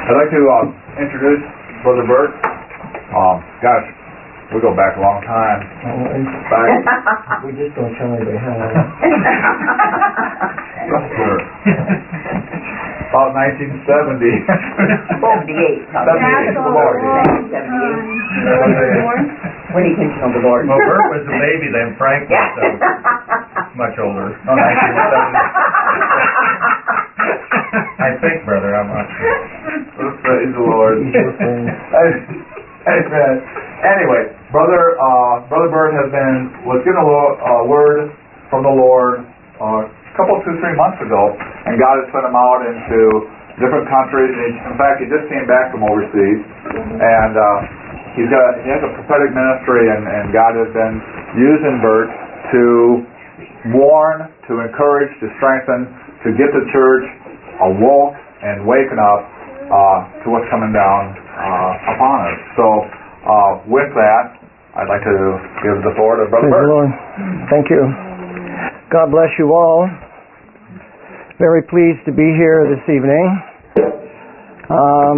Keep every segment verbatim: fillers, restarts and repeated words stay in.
I'd like to uh, introduce Brother Bert. Um, gosh, we go back a long time. Back. We just don't tell anybody how. About nineteen seventy. seventy-eight. seventy-eight. Lord, seventy-eight. When he came to know the Lord. Well, Bert was a baby then. Frank was uh, much older. Oh, nineteen seventy. I think, brother, I'm not sure. Praise the Lord. Amen. Anyway, brother, uh, brother Bert has been was given a lo- uh, word from the Lord uh, a couple, two, three months ago, and God has sent him out into different countries. And he, in fact, he just came back from overseas, and uh, he's got he has a prophetic ministry, and, and God has been using Bert to warn, to encourage, to strengthen, to get the church awoke and waken up uh, to what's coming down uh, upon us. So, uh, with that, I'd like to give the floor to Brother Praise Bert. the Lord. Thank you. God bless you all. Very pleased to be here this evening. Um,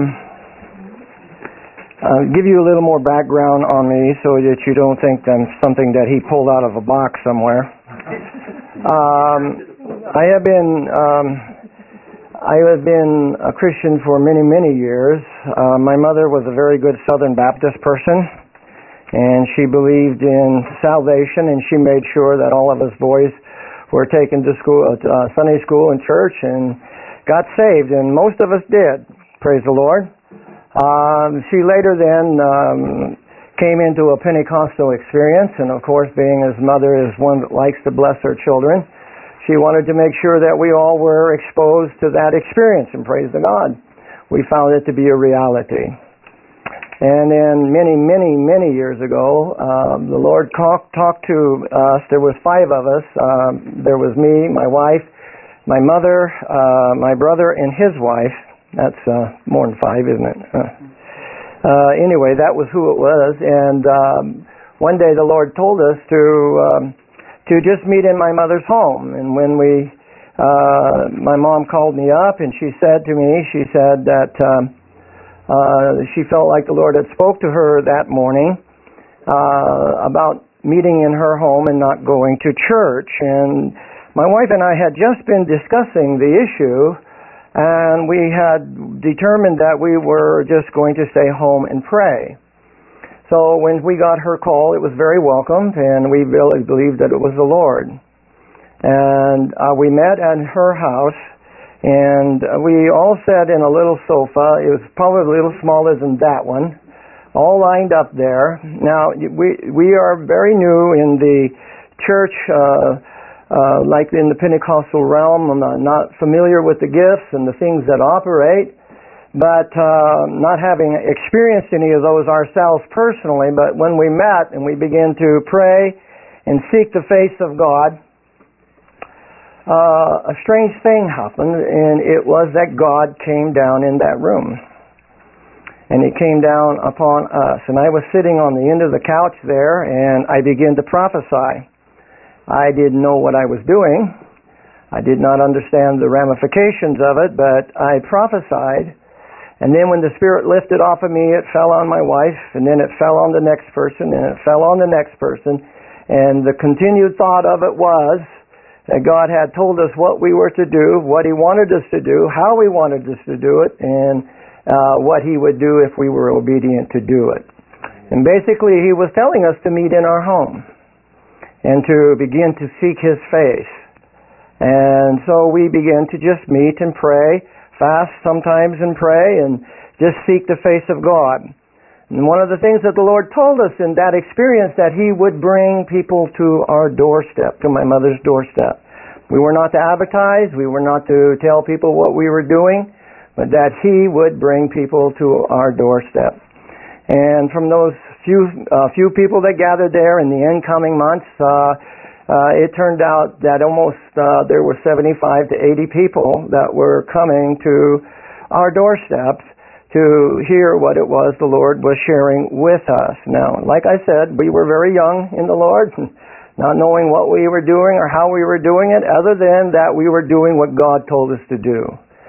I'll give you a little more background on me so that you don't think I'm something that he pulled out of a box somewhere. Um, I have been... Um, I have been a Christian for many, many years. Uh, my mother was a very good Southern Baptist person, and she believed in salvation, and she made sure that all of us boys were taken to school, uh, Sunday school and church, and got saved, and most of us did. Praise the Lord. Um, she later then um, came into a Pentecostal experience, and of course, being his mother is one that likes to bless her children, she wanted to make sure that we all were exposed to that experience, and praise the God. We found it to be a reality. And then many, many, many years ago, um, the Lord talk, talked to us. There was five of us. Um, there was me, my wife, my mother, uh, my brother, and his wife. That's uh, more than five, isn't it? Uh, uh, anyway, that was who it was. And um, one day the Lord told us to... Um, to just meet in my mother's home. And when we, uh, my mom called me up and she said to me, she said that um, uh, she felt like the Lord had spoke to her that morning uh, about meeting in her home and not going to church. And my wife and I had just been discussing the issue, and we had determined that we were just going to stay home and pray. So when we got her call, it was very welcomed, and we really believed that it was the Lord. And uh, we met at her house, and we all sat in a little sofa. It was probably a little smaller than that one, all lined up there. Now, we we are very new in the church, uh, uh, like in the Pentecostal realm. I'm not, not familiar with the gifts and the things that operate. But uh, not having experienced any of those ourselves personally, but when we met and we began to pray and seek the face of God, uh, a strange thing happened, and it was that God came down in that room. And He came down upon us. And I was sitting on the end of the couch there, and I began to prophesy. I didn't know what I was doing. I did not understand the ramifications of it, but I prophesied. And then when the Spirit lifted off of me, it fell on my wife, and then it fell on the next person, and it fell on the next person. And the continued thought of it was that God had told us what we were to do, what He wanted us to do, how He wanted us to do it, and uh, what He would do if we were obedient to do it. And basically, He was telling us to meet in our home and to begin to seek His face. And so we began to just meet and pray, fast sometimes and pray, and just seek the face of God. And one of the things that the Lord told us in that experience, that He would bring people to our doorstep, to my mother's doorstep. We were not to advertise, we were not to tell people what we were doing, but that He would bring people to our doorstep. And from those few uh, few people that gathered there in the incoming months, uh, Uh, it turned out that almost uh, there were seventy-five to eighty people that were coming to our doorsteps to hear what it was the Lord was sharing with us. Now, like I said, we were very young in the Lord, not knowing what we were doing or how we were doing it, other than that we were doing what God told us to do.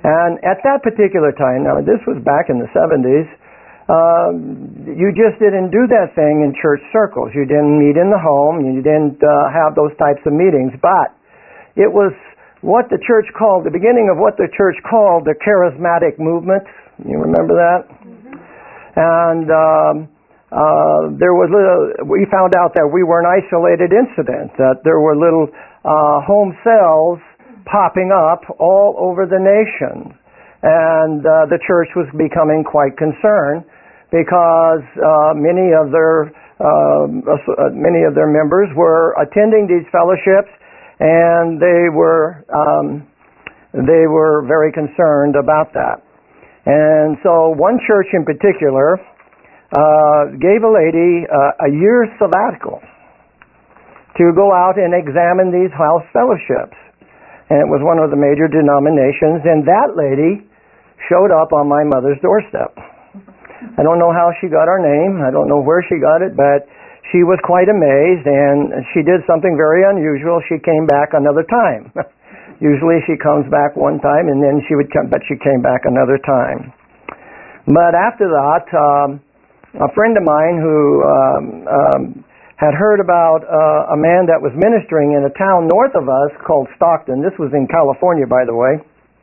And at that particular time, now this was back in the seventies, um, you just didn't do that thing in church circles. You didn't meet in the home. You didn't uh, have those types of meetings. But it was what the church called, the beginning of what the church called the charismatic movement. You remember that? Mm-hmm. And um, uh, there was little, we found out that we were an isolated incident, that there were little uh, home cells popping up all over the nation. And uh, the church was becoming quite concerned because uh, many of their uh, uh, many of their members were attending these fellowships, and they were um, they were very concerned about that. And so one church in particular uh, gave a lady uh, a year's sabbatical to go out and examine these house fellowships. And it was one of the major denominations, and that lady showed up on my mother's doorstep. I don't know how she got our name. I don't know where she got it, but she was quite amazed, and she did something very unusual. She came back another time. Usually she comes back one time, and then she would come, but she came back another time. But after that, um, a friend of mine who um, um, had heard about uh, a man that was ministering in a town north of us called Stockton. This was in California, by the way.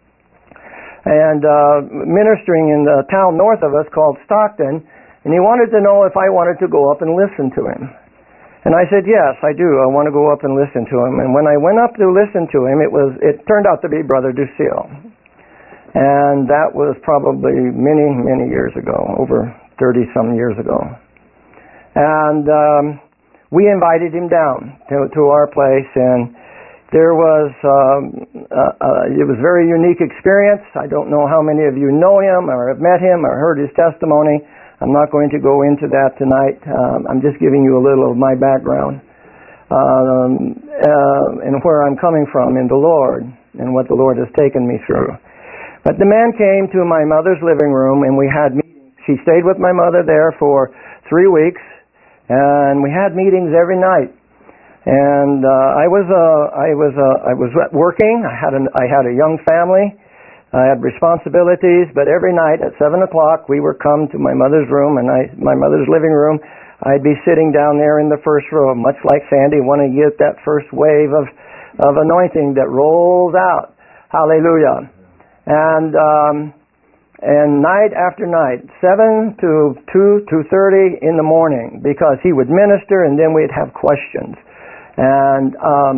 And uh, ministering in the town north of us called Stockton, and he wanted to know if I wanted to go up and listen to him. And I said, yes, I do. I want to go up and listen to him. And when I went up to listen to him, it was it turned out to be Brother Ducille. And that was probably many, many years ago, over thirty-some years ago. And um, we invited him down to, to our place, and there was, um, uh, uh, it was a very unique experience. I don't know how many of you know him or have met him or heard his testimony. I'm not going to go into that tonight. Um, I'm just giving you a little of my background um, uh, and where I'm coming from in the Lord and what the Lord has taken me through. But the man came to my mother's living room, and we had meetings. She stayed with my mother there for three weeks, and we had meetings every night. And uh, I was uh, I was uh, I was working. I had an, I had a young family. I had responsibilities. But every night at seven o'clock, we would come to my mother's room, and I my mother's living room. I'd be sitting down there in the first row, much like Sandy, wanting to get that first wave of of anointing that rolls out. Hallelujah! And um, and night after night, seven to two two thirty in the morning, because he would minister, and then we'd have questions. And um,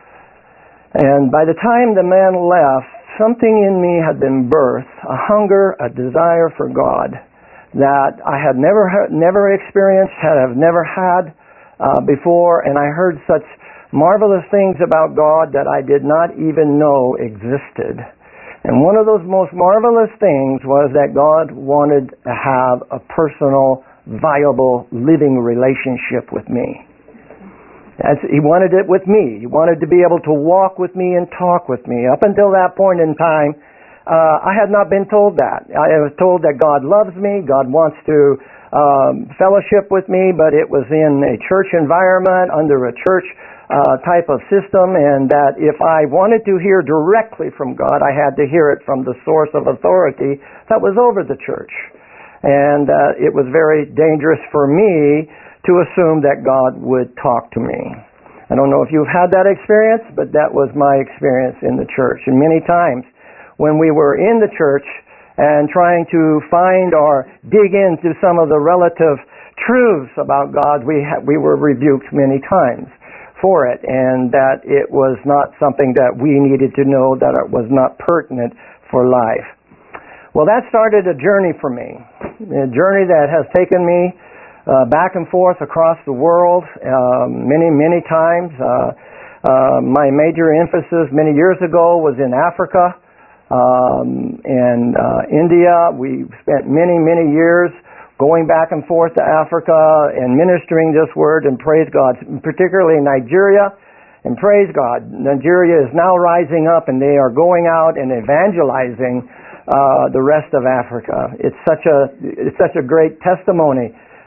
and by the time the man left, something in me had been birthed, a hunger, a desire for God that I had never never experienced, had have never had uh, before, and I heard such marvelous things about God that I did not even know existed. And one of those most marvelous things was that God wanted to have a personal, viable, living relationship with me. As he wanted it with me. He wanted to be able to walk with me and talk with me. Up until that point in time, uh, I had not been told that. I was told that God loves me, God wants to um, fellowship with me, but it was in a church environment, under a church uh, type of system, and that if I wanted to hear directly from God, I had to hear it from the source of authority that was over the church. And uh, it was very dangerous for me to assume that God would talk to me. I don't know if you've had that experience, but that was my experience in the church. And many times when we were in the church and trying to find or dig into some of the relative truths about God, we ha- we were rebuked many times for it, and that it was not something that we needed to know, that it was not pertinent for life. Well, that started a journey for me, a journey that has taken me Uh, back and forth across the world uh, many, many times. Uh, uh, my major emphasis many years ago was in Africa um, and uh, India. We spent many, many years going back and forth to Africa and ministering this word, and praise God, particularly Nigeria. And praise God, Nigeria is now rising up, and they are going out and evangelizing uh, the rest of Africa. It's such a it's such a great testimony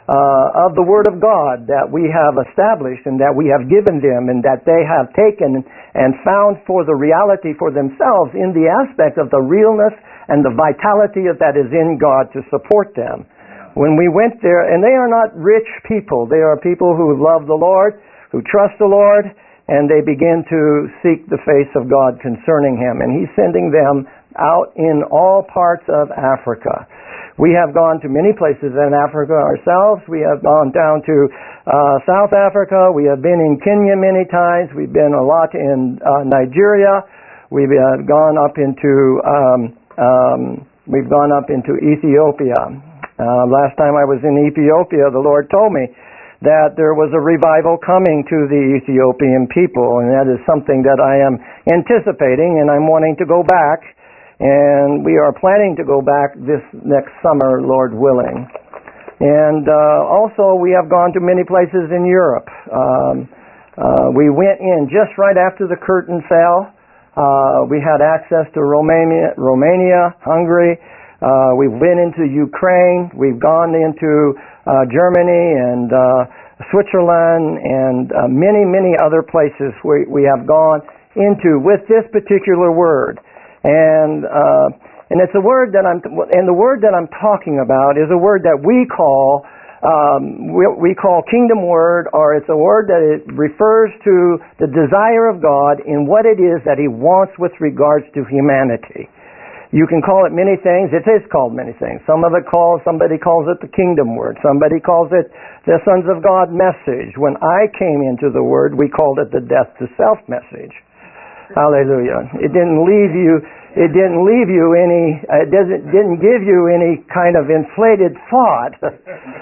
uh, of the Word of God that we have established and that we have given them and that they have taken and found for the reality for themselves in the aspect of the realness and the vitality of that is in God to support them. When we went there, and they are not rich people, they are people who love the Lord, who trust the Lord, and they begin to seek the face of God concerning Him. And He's sending them out in all parts of Africa. We have gone to many places in Africa ourselves. We have gone down to uh, South Africa. We have been in Kenya many times. We've been a lot in uh, Nigeria. We've uh, gone up into um, um, we've gone up into Ethiopia. Uh, last time I was in Ethiopia, the Lord told me that there was a revival coming to the Ethiopian people, and that is something that I am anticipating, and I'm wanting to go back, and we are planning to go back this next summer, Lord willing. And uh, also, we have gone to many places in Europe. Um, uh, we went in just right after the curtain fell. Uh, we had access to Romania, Romania, Hungary. Uh, we've been into Ukraine. We've gone into uh, Germany and uh, Switzerland and uh, many, many other places we, we have gone into with this particular word. And uh, and it's a word that I'm and the word that I'm talking about is a word that we call um, we, we call kingdom word, or it's a word that it refers to the desire of God in what it is that He wants with regards to humanity. You can call it many things. It is called many things. Some of it calls, somebody calls it the kingdom word. Somebody calls it the sons of God message. When I came into the word, we called it the death to self message. Hallelujah. It didn't leave you, it didn't leave you any, it doesn't, didn't give you any kind of inflated thought uh,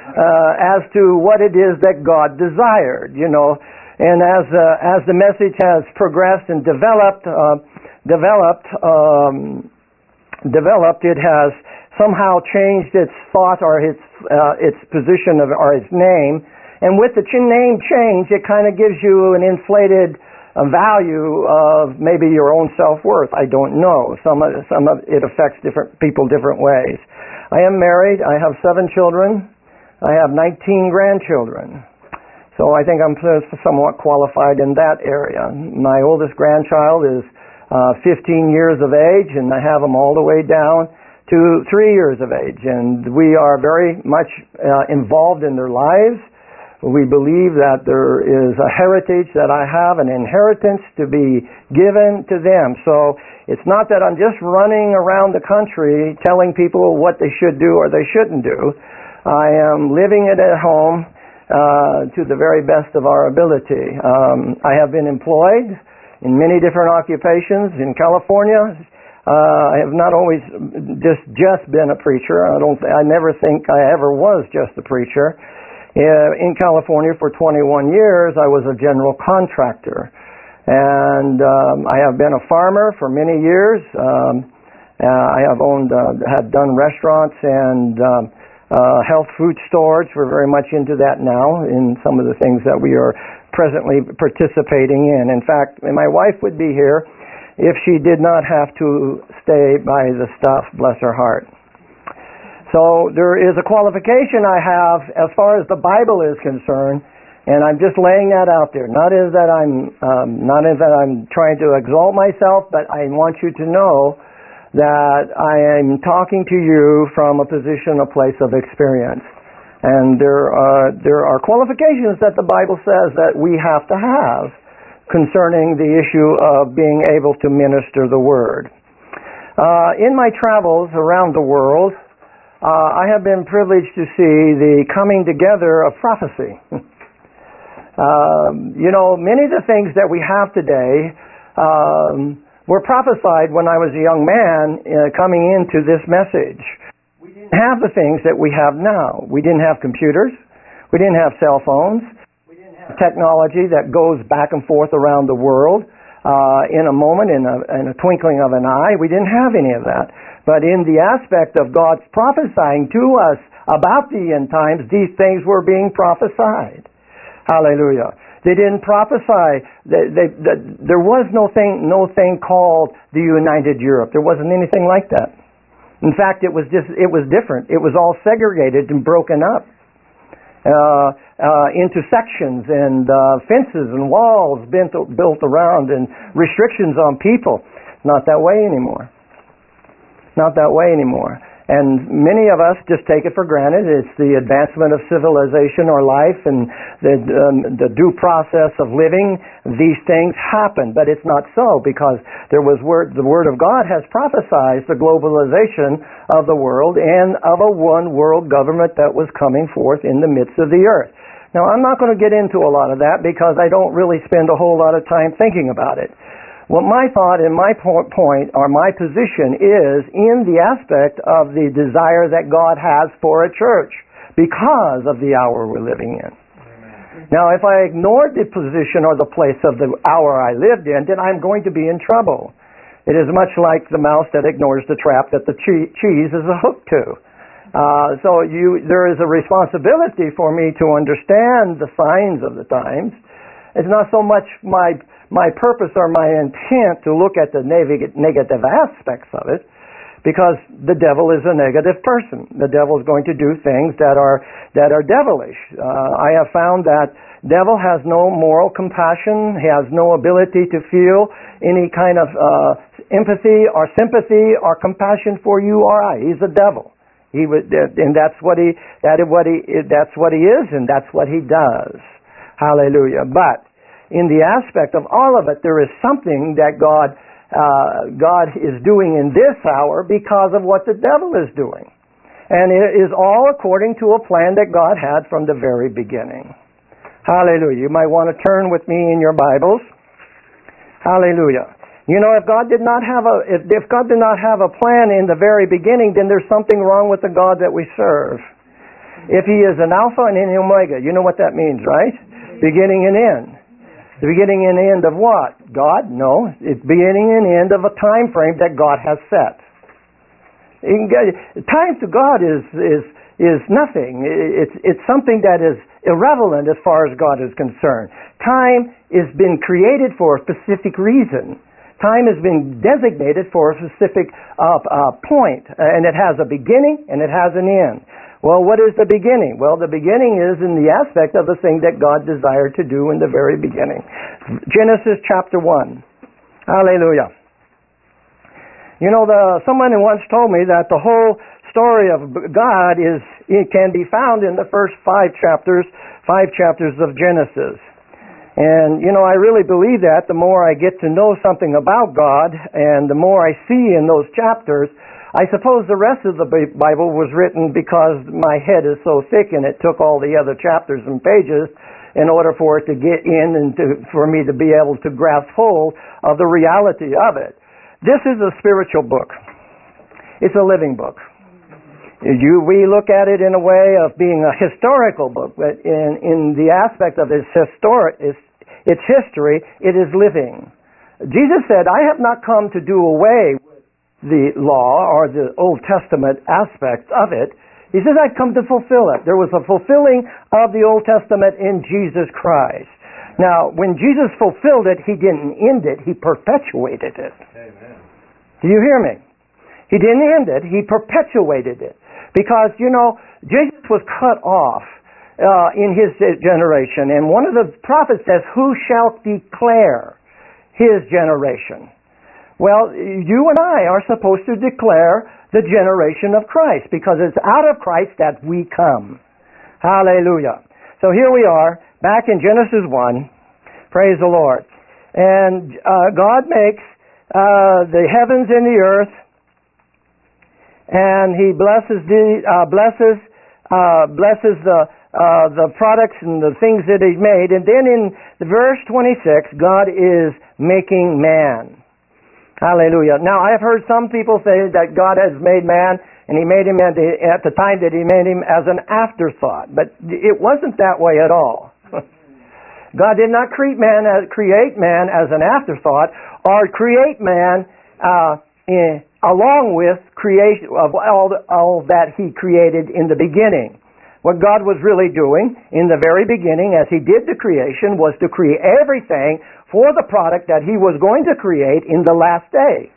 as to what it is that God desired, you know. And as, uh, as the message has progressed and developed, uh, developed, um, developed, it has somehow changed its thought or its uh, its position of or its name, and with the ch- name change, it kind of gives you an inflated uh, value of maybe your own self-worth. I don't know. Some of, some of it affects different people different ways. I am married. I have seven children. I have nineteen grandchildren. So I think I'm somewhat qualified in that area. My oldest grandchild is Uh, fifteen years of age, and I have them all the way down to three years of age. And we are very much uh, involved in their lives. We believe that there is a heritage that I have, an inheritance to be given to them. So it's not that I'm just running around the country telling people what they should do or they shouldn't do. I am living it at home uh, to the very best of our ability. Um, I have been employed in many different occupations in California. Uh, I have not always just just been a preacher. I don't. I never think I ever was just a preacher. Uh, in California for twenty-one years, I was a general contractor, and um, I have been a farmer for many years. Um, uh, I have owned, uh, have done restaurants and um, uh, health food stores. We're very much into that now in some of the things that we are presently participating in. In fact, my wife would be here if she did not have to stay by the stuff, bless her heart. So there is a qualification I have as far as the Bible is concerned, and I'm just laying that out there. Not as that I'm um, not as that I'm trying to exalt myself, but I want you to know that I am talking to you from a position, a place of experience. And there are there are qualifications that the Bible says that we have to have concerning the issue of being able to minister the Word. Uh, in my travels around the world, uh, I have been privileged to see the coming together of prophecy. um, you know, many of the things that we have today um, were prophesied when I was a young man uh, coming into this message. Have the things that we have now. We didn't have computers. We didn't have cell phones. We didn't have technology that goes back and forth around the world uh, in a moment, in a, in a twinkling of an eye. We didn't have any of that. But in the aspect of God's prophesying to us about the end times, these things were being prophesied. Hallelujah. They didn't prophesy. They, they, they, there was no thing, no thing called the United Europe. There wasn't anything like that. In fact, it was just, it was different. It was all segregated and broken up. uh, uh, into sections and uh, fences and walls built, built around and restrictions on people. Not that way anymore. Not that way anymore. And many of us just take it for granted. It's the advancement of civilization or life and the, um, the due process of living. These things happen, but it's not so, because there was word, the Word of God has prophesied the globalization of the world and of a one world government that was coming forth in the midst of the earth. Now, I'm not going to get into a lot of that because I don't really spend a whole lot of time thinking about it. What my thought and my point or my position is in the aspect of the desire that God has for a church because of the hour we're living in. Amen. Now, if I ignored the position or the place of the hour I lived in, then I'm going to be in trouble. It is much like the mouse that ignores the trap that the che- cheese is a hook to. Uh, so you, there is a responsibility for me to understand the signs of the times. It's not so much my my purpose or my intent to look at the neg- negative aspects of it, because the devil is a negative person. The devil is going to do things that are that are devilish. Uh, I have found that devil has no moral compassion. He has no ability to feel any kind of uh, empathy or sympathy or compassion for you or I. He's a devil. He would, and that's what he that is what he that's what he is, and that's what he does. Hallelujah. But in the aspect of all of it, there is something that God uh, God is doing in this hour because of what the devil is doing. And it is all according to a plan that God had from the very beginning. Hallelujah. You might want to turn with me in your Bibles. Hallelujah. You know, if God did not have a if, if God did not have a plan in the very beginning, then there's something wrong with the God that we serve. If He is an Alpha and an Omega, you know what that means, right? Beginning and end. The beginning and end of what? God? No. It's beginning and end of a time frame that God has set. Time to God is is is nothing. It's it's something that is irrelevant as far as God is concerned. Time has been created for a specific reason. Time has been designated for a specific uh, uh, point, and it has a beginning and it has an end. Well, what is the beginning? Well, the beginning is in the aspect of the thing that God desired to do in the very beginning. Genesis chapter one. Hallelujah. You know, the, someone once told me that the whole story of God is it can be found in the first five chapters, five chapters of Genesis. And, you know, I really believe that the more I get to know something about God and the more I see in those chapters, I suppose the rest of the Bible was written because my head is so thick and it took all the other chapters and pages in order for it to get in and to, for me to be able to grasp hold of the reality of it. This is a spiritual book. It's a living book. You, we look at it in a way of being a historical book, but in, in the aspect of its, historic, its, its history, it is living. Jesus said, I have not come to do away with the law or the Old Testament aspects of it. He says, I've come to fulfill it. There was a fulfilling of the Old Testament in Jesus Christ. Now, when Jesus fulfilled it, He didn't end it. He perpetuated it. Amen. Do you hear me? He didn't end it. He perpetuated it. Because, you know, Jesus was cut off uh, in His generation. And one of the prophets says, who shall declare His generation? Well, you and I are supposed to declare the generation of Christ because it's out of Christ that we come. Hallelujah. So here we are, back in Genesis one. Praise the Lord. And uh, God makes uh, the heavens and the earth, and He blesses the uh, blesses uh, blesses the uh, the products and the things that He made. And then in the verse twenty-six, God is making man. Hallelujah. Now, I've heard some people say that God has made man, and He made him at the, at the time that He made him as an afterthought. But it wasn't that way at all. God did not create man as, create man as an afterthought, or create man uh, in, along with creation of all, the, all that He created in the beginning. What God was really doing in the very beginning, as He did the creation, was to create everything for the product that He was going to create in the last day.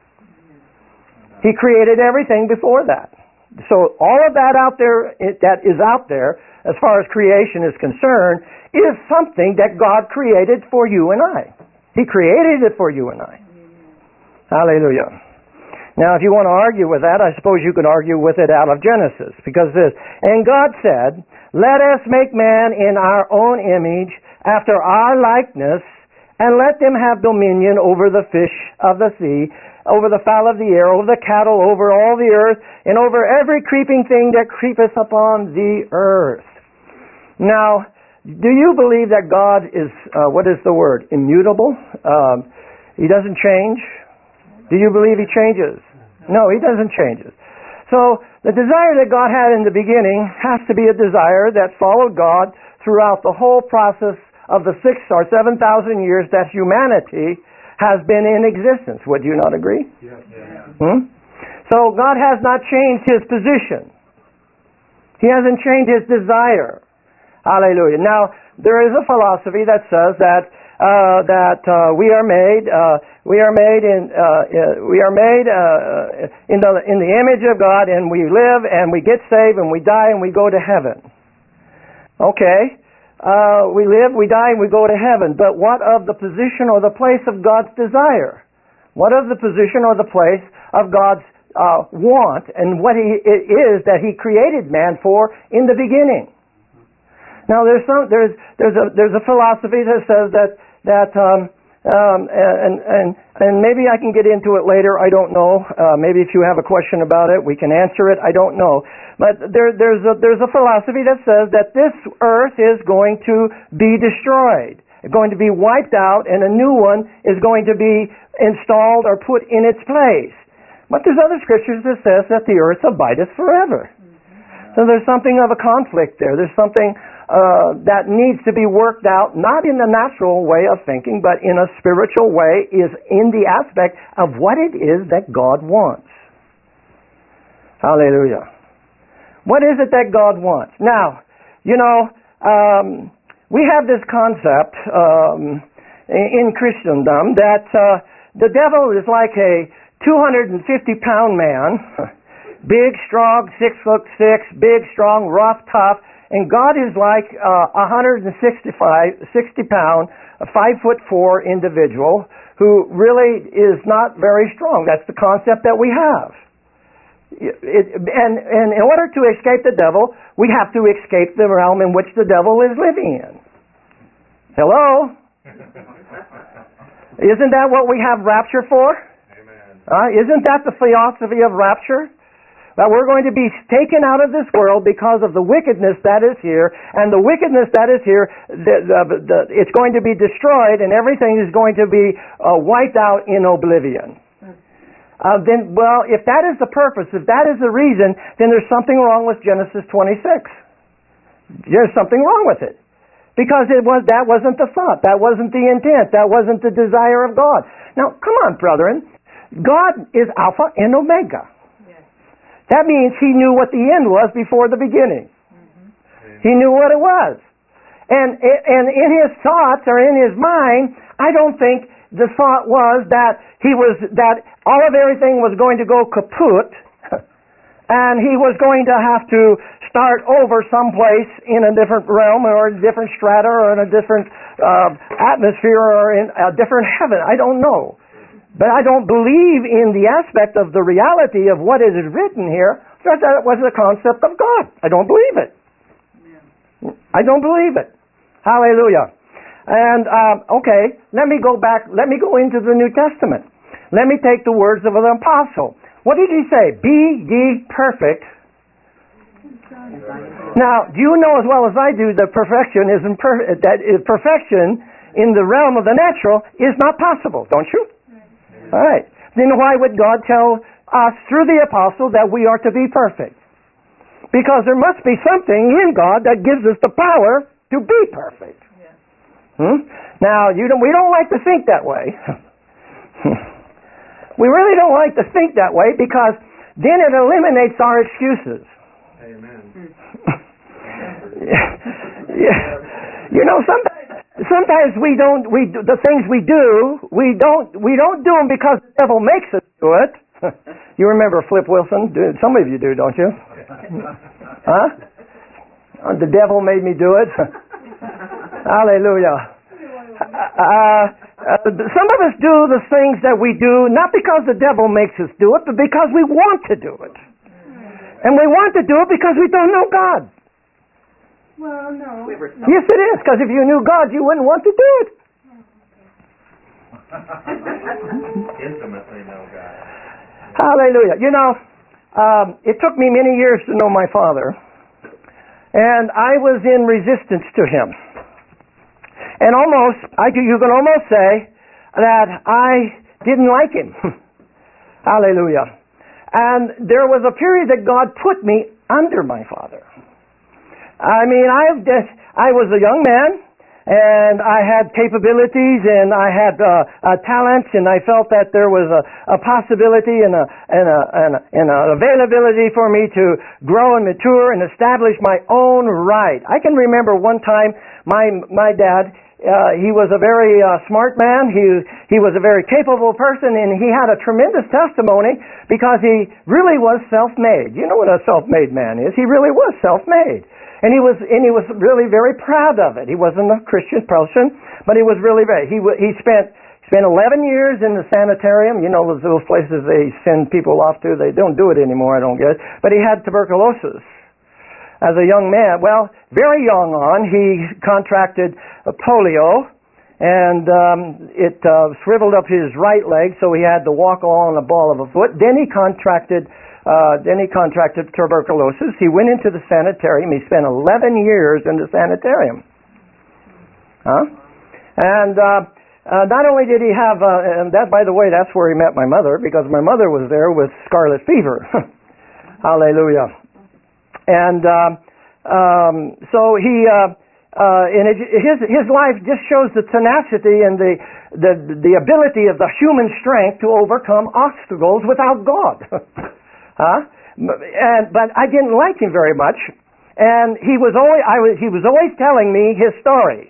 He created everything before that. So all of that out there, it, that is out there, as far as creation is concerned, is something that God created for you and I. He created it for you and I. Hallelujah. Now, if you want to argue with that, I suppose you could argue with it out of Genesis, because this, and God said, let us make man in our own image, after our likeness, and let them have dominion over the fish of the sea, over the fowl of the air, over the cattle, over all the earth, and over every creeping thing that creepeth upon the earth. Now, do you believe that God is, uh, what is the word, immutable? Um, he doesn't change? Do you believe He changes? No, He doesn't change. So, the desire that God had in the beginning has to be a desire that followed God throughout the whole process of the six or seven thousand years that humanity has been in existence. Would you not agree? Yes. Yeah. Hmm? So God has not changed His position. He hasn't changed His desire. Hallelujah. Now, there is a philosophy that says that uh, that uh, we are made uh, we are made in uh, we are made uh, in the in the image of God, and we live and we get saved and we die and we go to heaven. Okay. Uh, we live, we die, and we go to heaven. But what of the position or the place of God's desire? What of the position or the place of God's uh, want and what he, it is that He created man for in the beginning? Now, there's some there's there's a there's a philosophy that says that that um, um, and and and maybe I can get into it later. I don't know. Uh, maybe if you have a question about it, we can answer it. I don't know. But there, there's a there's a philosophy that says that this earth is going to be destroyed, going to be wiped out, and a new one is going to be installed or put in its place. But there's other scriptures that says that the earth abideth forever. So there's something of a conflict there. There's something uh, that needs to be worked out, not in the natural way of thinking, but in a spiritual way, is in the aspect of what it is that God wants. Hallelujah. What is it that God wants? Now, you know, um, we have this concept um, in Christendom that uh, the devil is like a two hundred fifty pound man, big, strong, six foot six, big, strong, rough, tough, and God is like uh, a one hundred sixty-five, sixty pound, a five foot four individual who really is not very strong. That's the concept that we have. It, and, and in order to escape the devil, we have to escape the realm in which the devil is living in. Hello? Isn't that what we have rapture for? Amen. Uh, isn't that the philosophy of rapture? That we're going to be taken out of this world because of the wickedness that is here, and the wickedness that is here, the, the, the, it's going to be destroyed, and everything is going to be uh, wiped out in oblivion. Uh, then, well, if that is the purpose, if that is the reason, then there's something wrong with Genesis twenty-six. There's something wrong with it. Because it was that wasn't the thought. That wasn't the intent. That wasn't the desire of God. Now, come on, brethren. God is Alpha and Omega. Yes. That means He knew what the end was before the beginning. Mm-hmm. He knew what it was. And, and in His thoughts or in His mind, I don't think the thought was that he was that all of everything was going to go kaput, and he was going to have to start over someplace in a different realm or a different strata or in a different uh, atmosphere or in a different heaven. I don't know. But I don't believe in the aspect of the reality of what is written here, that that was the concept of God. I don't believe it. I don't believe it. Hallelujah. And, um, okay, let me go back, let me go into the New Testament. Let me take the words of an apostle. What did he say? Be ye perfect. Now, do you know as well as I do that perfection is imper- that is perfection in the realm of the natural is not possible, don't you? All right. Then why would God tell us through the apostle that we are to be perfect? Because there must be something in God that gives us the power to be perfect. Hmm? Now, you don't, we don't like to think that way. We really don't like to think that way because then it eliminates our excuses. Amen. yeah. You know, sometimes, sometimes we don't. We do, the things we do, we don't. We don't do them because the devil makes us do it. You remember Flip Wilson? Some of you do, don't you? Huh? The devil made me do it. Hallelujah. Uh, uh, some of us do the things that we do not because the devil makes us do it, but because we want to do it. And we want to do it because we don't know God. Well, no. Yes, it is, because if you knew God, you wouldn't want to do it. Intimately know God. Hallelujah. You know, um, it took me many years to know my father, and I was in resistance to him. And almost, I, you can almost say that I didn't like him. Hallelujah. And there was a period that God put me under my father. I mean, I, I was a young man, and I had capabilities, and I had uh, uh, talents, and I felt that there was a, a possibility and a, and, a, and, a, and an availability for me to grow and mature and establish my own right. I can remember one time my my dad, uh, he was a very uh, smart man. He he was a very capable person, and he had a tremendous testimony because he really was self-made. You know what a self-made man is? He really was self-made. And he was, and he was really very proud of it. He wasn't a Christian person, but he was really very. He he spent spent eleven years in the sanitarium. You know those those places they send people off to. They don't do it anymore. I don't get it. But he had tuberculosis as a young man. Well, very young on, he contracted polio, and um, it uh, shriveled up his right leg, so he had to walk on a ball of a foot. Then he contracted. Uh, then he contracted tuberculosis. He went into the sanitarium. He spent eleven years in the sanitarium. Huh? And uh, uh, not only did he have, uh, and that, by the way, that's where he met my mother, because my mother was there with scarlet fever. Hallelujah. And uh, um, so he, uh, uh, in his his life just shows the tenacity and the the the ability of the human strength to overcome obstacles without God. Huh? And but I didn't like him very much, and he was always I was he was always telling me his story,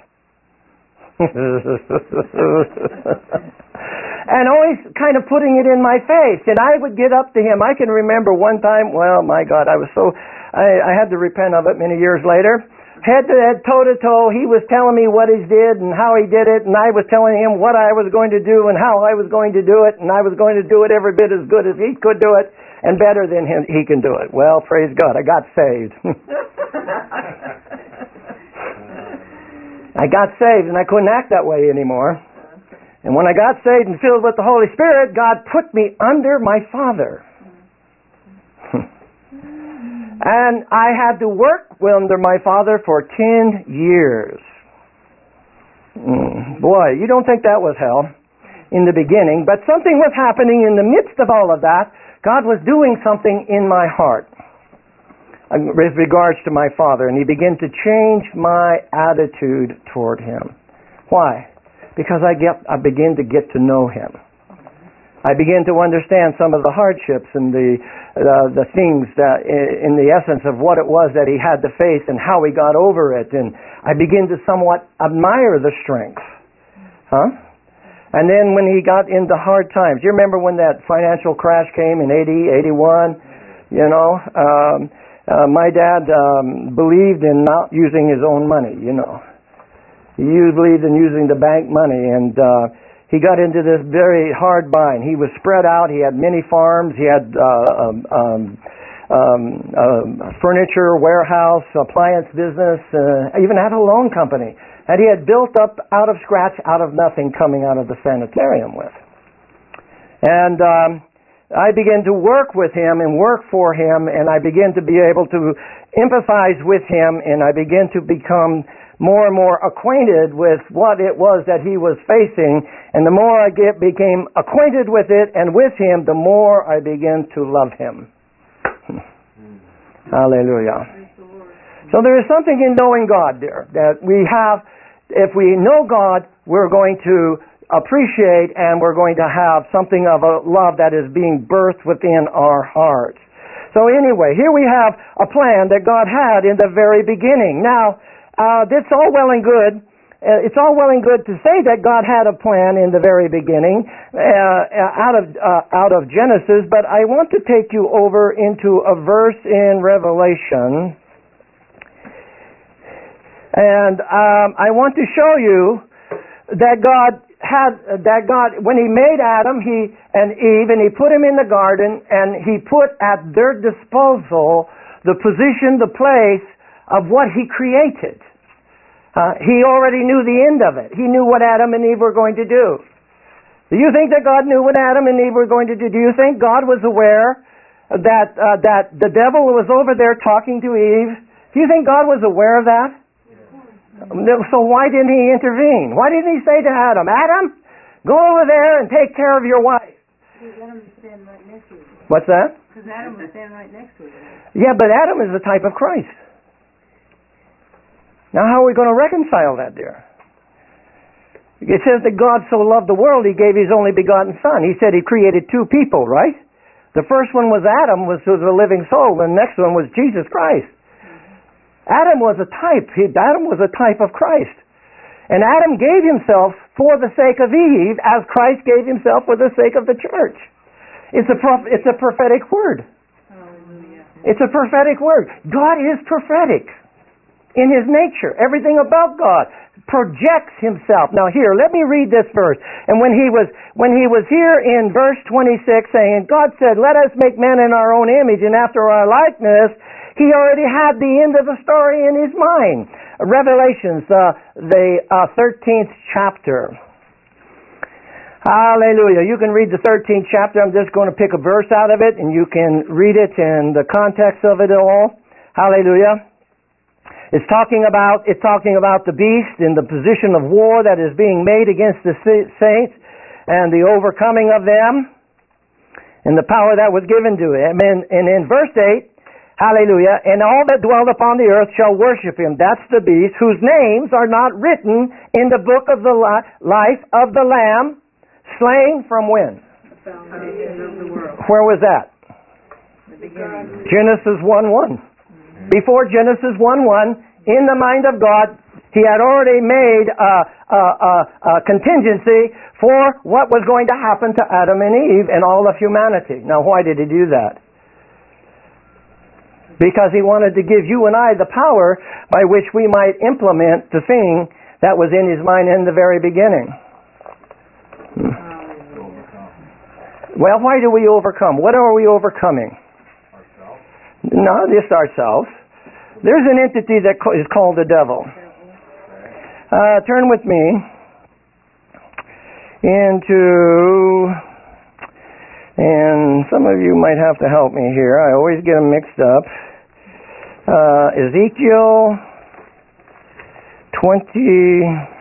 and always kind of putting it in my face. And I would get up to him. I can remember one time. Well, my God, I was so I, I had to repent of it many years later. Head to head, toe to toe, he was telling me what he did and how he did it, and I was telling him what I was going to do and how I was going to do it, and I was going to do it every bit as good as he could do it, and better than him, he can do it. Well, praise God, I got saved. I got saved, and I couldn't act that way anymore. And when I got saved and filled with the Holy Spirit, God put me under my Father. And I had to work under my father for ten years. Mm, boy, you don't think that was hell in the beginning, but something was happening in the midst of all of that. God was doing something in my heart with regards to my father, and he began to change my attitude toward him. Why? Because I get, I began to get to know him. I began to understand some of the hardships and the uh, the things that, in the essence of what it was that he had to face and how he got over it. And I began to somewhat admire the strength. Huh? And then when he got into hard times, you remember when that financial crash came in eighty, eighty-one? You know, um, uh, my dad um, believed in not using his own money, you know. He believed in using the bank money, and uh, he got into this very hard bind. He was spread out. He had many farms. He had uh, um, um, um, uh, furniture, warehouse, appliance business, uh, even had a loan company. And he had built up out of scratch, out of nothing, coming out of the sanitarium with. And um, I began to work with him and work for him, and I began to be able to empathize with him, and I began to become more and more acquainted with what it was that he was facing, and the more I get, became acquainted with it and with him, the more I began to love him. Hallelujah. So there is something in knowing God there, that we have, if we know God, we're going to appreciate and we're going to have something of a love that is being birthed within our hearts. So anyway, here we have a plan that God had in the very beginning. Now, Uh, that's all well and good. Uh, it's all well and good to say that God had a plan in the very beginning, uh, out of uh, out of Genesis. But I want to take you over into a verse in Revelation, And um, I want to show you that God had that God when He made Adam, He and Eve, and He put them in the garden, and He put at their disposal the position, the place of what He created. Uh, he already knew the end of it. He knew what Adam and Eve were going to do. Do you think that God knew what Adam and Eve were going to do? Do you think God was aware that uh, that the devil was over there talking to Eve? Do you think God was aware of that? So why didn't He intervene? Why didn't He say to Adam, Adam, go over there and take care of your wife? Because Adam was standing right next to it. What's that? Because Adam was standing right next to it. Yeah, but Adam is the type of Christ. Now how are we going to reconcile that, dear? It says that God so loved the world, He gave His only begotten Son. He said He created two people, right? The first one was Adam, was, was a living soul. The next one was Jesus Christ. Adam was a type. He, Adam was a type of Christ. And Adam gave himself for the sake of Eve as Christ gave Himself for the sake of the church. It's a, prof, it's a prophetic word. It's a prophetic word. God is prophetic in His nature. Everything about God projects Himself. Now here, let me read this verse. And when he was when he was here in verse twenty-six saying, God said, let us make man in our own image and after our likeness, He already had the end of the story in His mind. Revelations, uh, the uh, thirteenth chapter. Hallelujah. You can read the thirteenth chapter. I'm just going to pick a verse out of it and you can read it in the context of it all. Hallelujah. It's talking about it's talking about the beast in the position of war that is being made against the saints and the overcoming of them and the power that was given to him. And, and in verse eight, hallelujah, and all that dwell upon the earth shall worship Him. That's the beast, whose names are not written in the book of the li- life of the Lamb, slain from when? The foundation of the world. Where was that? The beginning. Genesis one one. Before Genesis one one, in the mind of God, He had already made a, a, a, a contingency for what was going to happen to Adam and Eve and all of humanity. Now, why did He do that? Because He wanted to give you and I the power by which we might implement the thing that was in His mind in the very beginning. Hmm. Well, why do we overcome? What are we overcoming? No, just ourselves. There's an entity that is called the devil. Uh, turn with me into, and some of you might have to help me here. I always get them mixed up. Uh, Ezekiel twenty.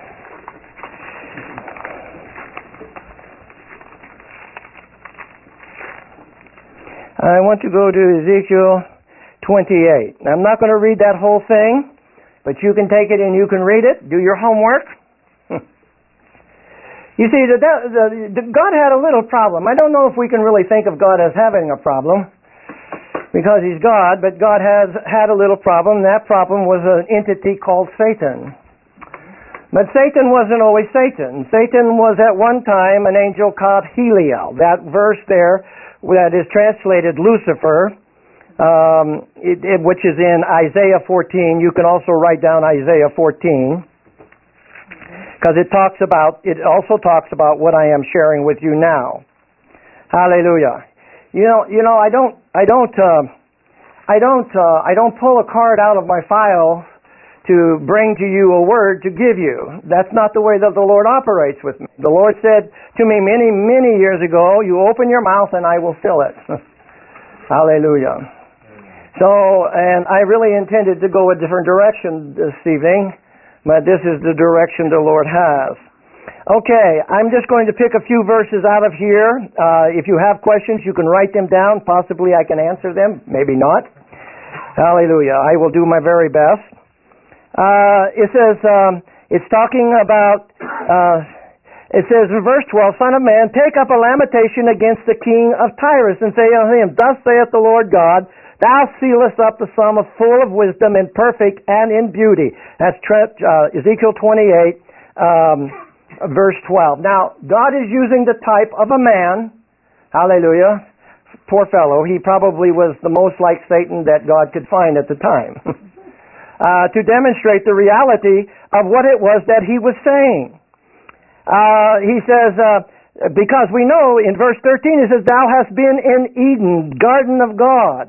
I want to go to Ezekiel twenty-eight. Now, I'm not going to read that whole thing, but you can take it and you can read it. Do your homework. You see, the, the, the, God had a little problem. I don't know if we can really think of God as having a problem because He's God, but God has had a little problem. That problem was an entity called Satan. But Satan wasn't always Satan. Satan was at one time an angel called Heliel. That verse there that is translated Lucifer, Um, it, it, which is in Isaiah fourteen. You can also write down Isaiah fourteen because it talks about. It also talks about what I am sharing with you now. Hallelujah. You know, you know, I don't, I don't, uh, I don't, uh, I don't pull a card out of my file to bring to you a word to give you. That's not the way that the Lord operates with me. The Lord said to me many, many years ago, "You open your mouth and I will fill it." Hallelujah. So, and I really intended to go a different direction this evening, but this is the direction the Lord has. Okay, I'm just going to pick a few verses out of here. Uh, if you have questions, you can write them down. Possibly I can answer them, maybe not. Hallelujah. I will do my very best. Uh, it says, um, it's talking about, uh, it says in verse twelve, Son of man, take up a lamentation against the king of Tyrus, and say unto him, Thus saith the Lord God, Thou sealest up the sum of full of wisdom and perfect and in beauty. That's uh, Ezekiel twenty-eight, um, verse twelve. Now, God is using the type of a man. Hallelujah. Poor fellow. He probably was the most like Satan that God could find at the time. uh, to demonstrate the reality of what it was that he was saying. Uh, he says, uh, because we know in verse thirteen, it says, thou hast been in Eden, garden of God.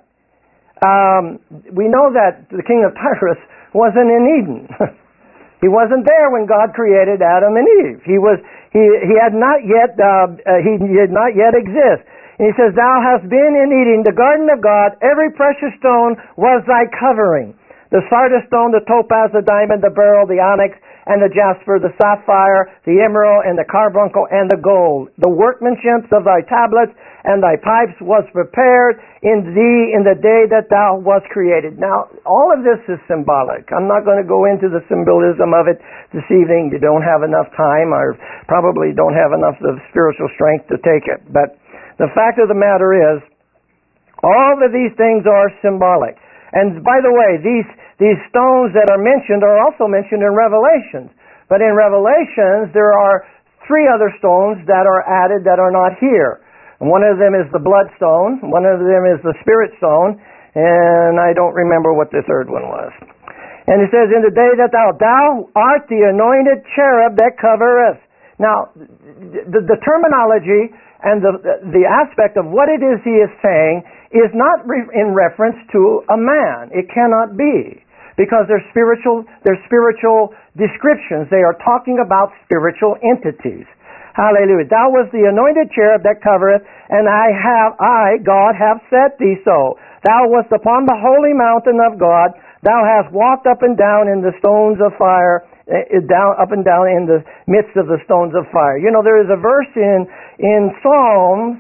Um, we know that the king of Tyrus wasn't in Eden. He wasn't there when God created Adam and Eve. He was he he had not yet uh, uh, he did not yet exist. And he says, thou hast been in Eden, the garden of God. Every precious stone was thy covering: the sardis stone, the topaz, the diamond, the beryl, the onyx, and the jasper, the sapphire, the emerald, and the carbuncle, and the gold. The workmanship of thy tablets and thy pipes was prepared in thee in the day that thou wast created. Now, all of this is symbolic. I'm not going to go into the symbolism of it this evening. You don't have enough time, or probably don't have enough of spiritual strength to take it. But the fact of the matter is, all of these things are symbolic. And by the way, these these stones that are mentioned are also mentioned in Revelations. But in Revelations, there are three other stones that are added that are not here. And one of them is the bloodstone, one of them is the spirit stone, and I don't remember what the third one was. And it says, in the day that thou, thou art the anointed cherub that covereth. Now, the, the terminology and the, the aspect of what it is he is saying is not re- in reference to a man. It cannot be. Because they're spiritual, they're spiritual descriptions. They are talking about spiritual entities. Hallelujah. Thou was the anointed cherub that covereth, and I have, I, God, have set thee so. Thou wast upon the holy mountain of God. Thou hast walked up and down in the stones of fire, uh, down, up and down in the midst of the stones of fire. You know, there is a verse in, in Psalms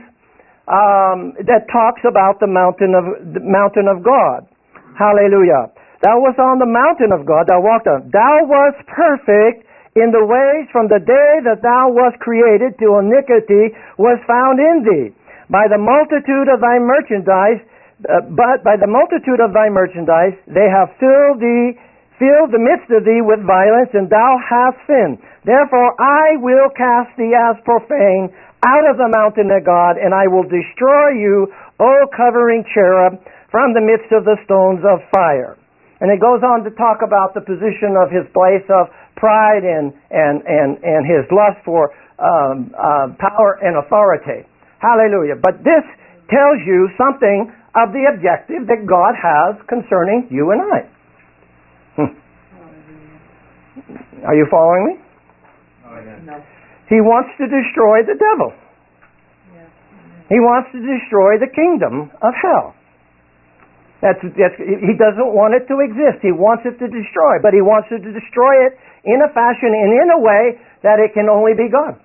um, that talks about the mountain of, the mountain of God. Hallelujah. Thou wast on the mountain of God, thou walked on. Thou wast perfect in the ways from the day that thou wast created till iniquity was found in thee. By the multitude of thy merchandise, uh, but by the multitude of thy merchandise, they have filled thee, filled the midst of thee with violence, and thou hast sinned. Therefore I will cast thee as profane out of the mountain of God, and I will destroy you, O covering cherub, from the midst of the stones of fire. And it goes on to talk about the position of his place of pride and and and, and his lust for um, uh, power and authority. Hallelujah. But this tells you something of the objective that God has concerning you and I. Hmm. Are you following me? No. He wants to destroy the devil. He wants to destroy the kingdom of hell. That's, that's, he doesn't want it to exist. He wants it to destroy, but he wants it to destroy it in a fashion and in a way that it can only be God.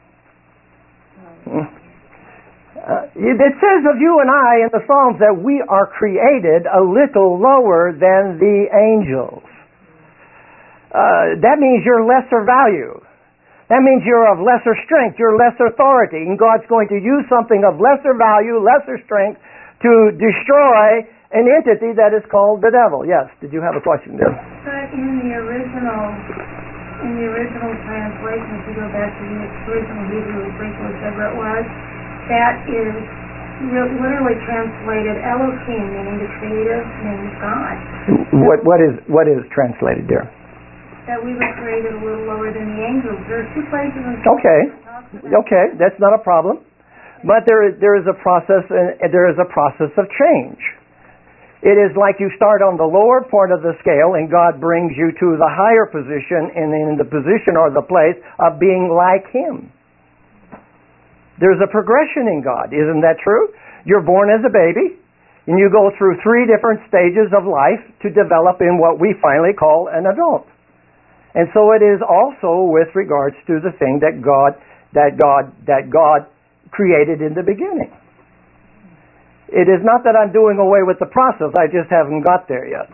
Uh, it says of you and I in the Psalms that we are created a little lower than the angels. Uh, that means you're lesser value. That means you're of lesser strength, you're lesser authority, and God's going to use something of lesser value, lesser strength to destroy an entity that is called the devil. Yes, did you have a question there? But in the original, in the original translation, if you go back to the original Hebrew, Greek, whichever it was, that is literally translated Elohim, meaning the creative name of God. What what is what is translated there? That we were created a little lower than the angels. There are two places in Okay, okay, that's not a problem. But there is there is a process, and there is a process of change. It is like you start on the lower part of the scale and God brings you to the higher position and in the position or the place of being like Him. There's a progression in God. Isn't that true? You're born as a baby and you go through three different stages of life to develop in what we finally call an adult. And so it is also with regards to the thing that God, that God, that God created in the beginning. It is not that I'm doing away with the process. I just haven't got there yet.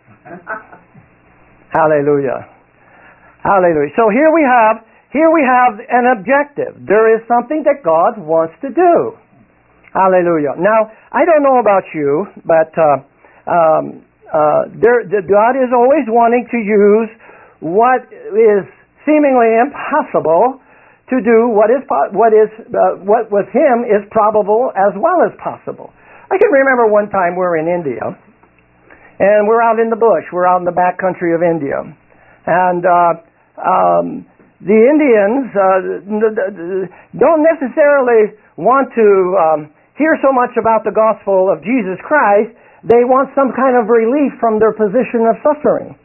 Hallelujah. Hallelujah. So here we have, here we have an objective. There is something that God wants to do. Hallelujah. Now, I don't know about you, but uh, um, uh, there, the, God is always wanting to use what is seemingly impossible to do what is what is uh, what with Him is probable as well as possible. I can remember one time we were in India, And we're out in the bush. We're out in the back country of India. And uh, um, the Indians uh, don't necessarily want to um, hear so much about the gospel of Jesus Christ. They want some kind of relief from their position of suffering.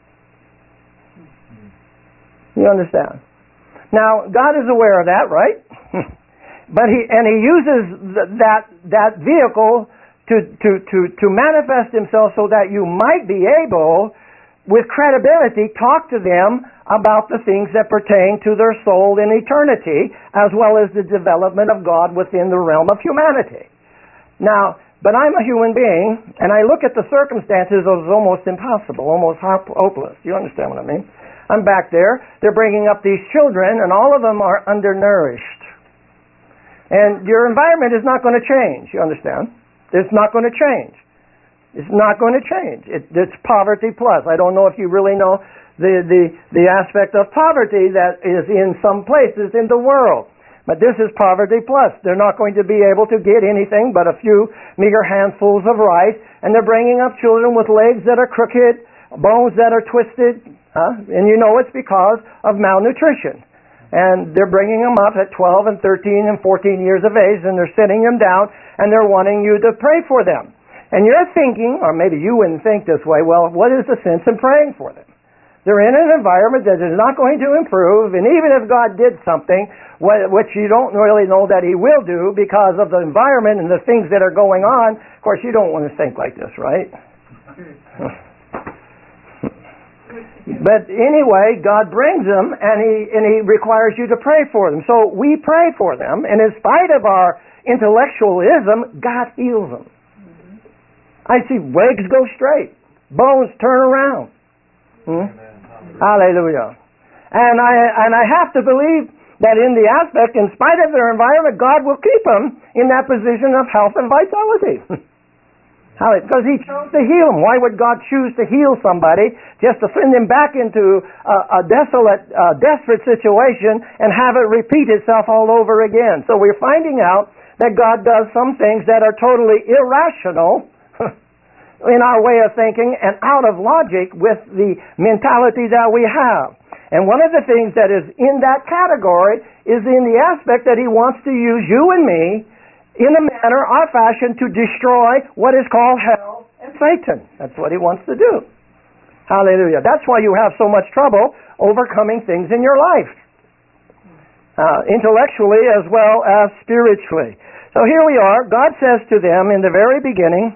You understand? Now, God is aware of that, right? But he and he uses th- that that vehicle to, to, to, to manifest himself so that you might be able, with credibility, talk to them about the things that pertain to their soul in eternity, as well as the development of God within the realm of humanity. Now, but I'm a human being, and I look at the circumstances as almost impossible, almost hopeless. Do you understand what I mean? I'm back there. They're bringing up these children, and all of them are undernourished. And your environment is not going to change, you understand? It's not going to change. It's not going to change. It, it's poverty plus. I don't know if you really know the, the, the aspect of poverty that is in some places in the world. But this is poverty plus. They're not going to be able to get anything but a few meager handfuls of rice, and they're bringing up children with legs that are crooked, bones that are twisted, huh? And you know it's because of malnutrition. And they're bringing them up at twelve and thirteen and fourteen years of age, and they're sitting them down, and they're wanting you to pray for them. And you're thinking, or maybe you wouldn't think this way, well, what is the sense in praying for them? They're in an environment that is not going to improve, and even if God did something, which you don't really know that He will do because of the environment and the things that are going on, of course you don't want to think like this, right? But anyway, God brings them, and He and He requires you to pray for them. So we pray for them, and in spite of our intellectualism, God heals them. Mm-hmm. I see legs go straight, bones turn around. Hmm? Hallelujah. And I and I have to believe that in the aspect, in spite of their environment, God will keep them in that position of health and vitality. Because He chose to heal them. Why would God choose to heal somebody just to send them back into a, a desolate, uh, desperate situation and have it repeat itself all over again? So we're finding out that God does some things that are totally irrational in our way of thinking and out of logic with the mentality that we have. And one of the things that is in that category is in the aspect that He wants to use you and me in a manner or fashion to destroy what is called hell and Satan. That's what He wants to do. Hallelujah. That's why you have so much trouble overcoming things in your life. Uh, intellectually as well as spiritually. So here we are. God says to them in the very beginning,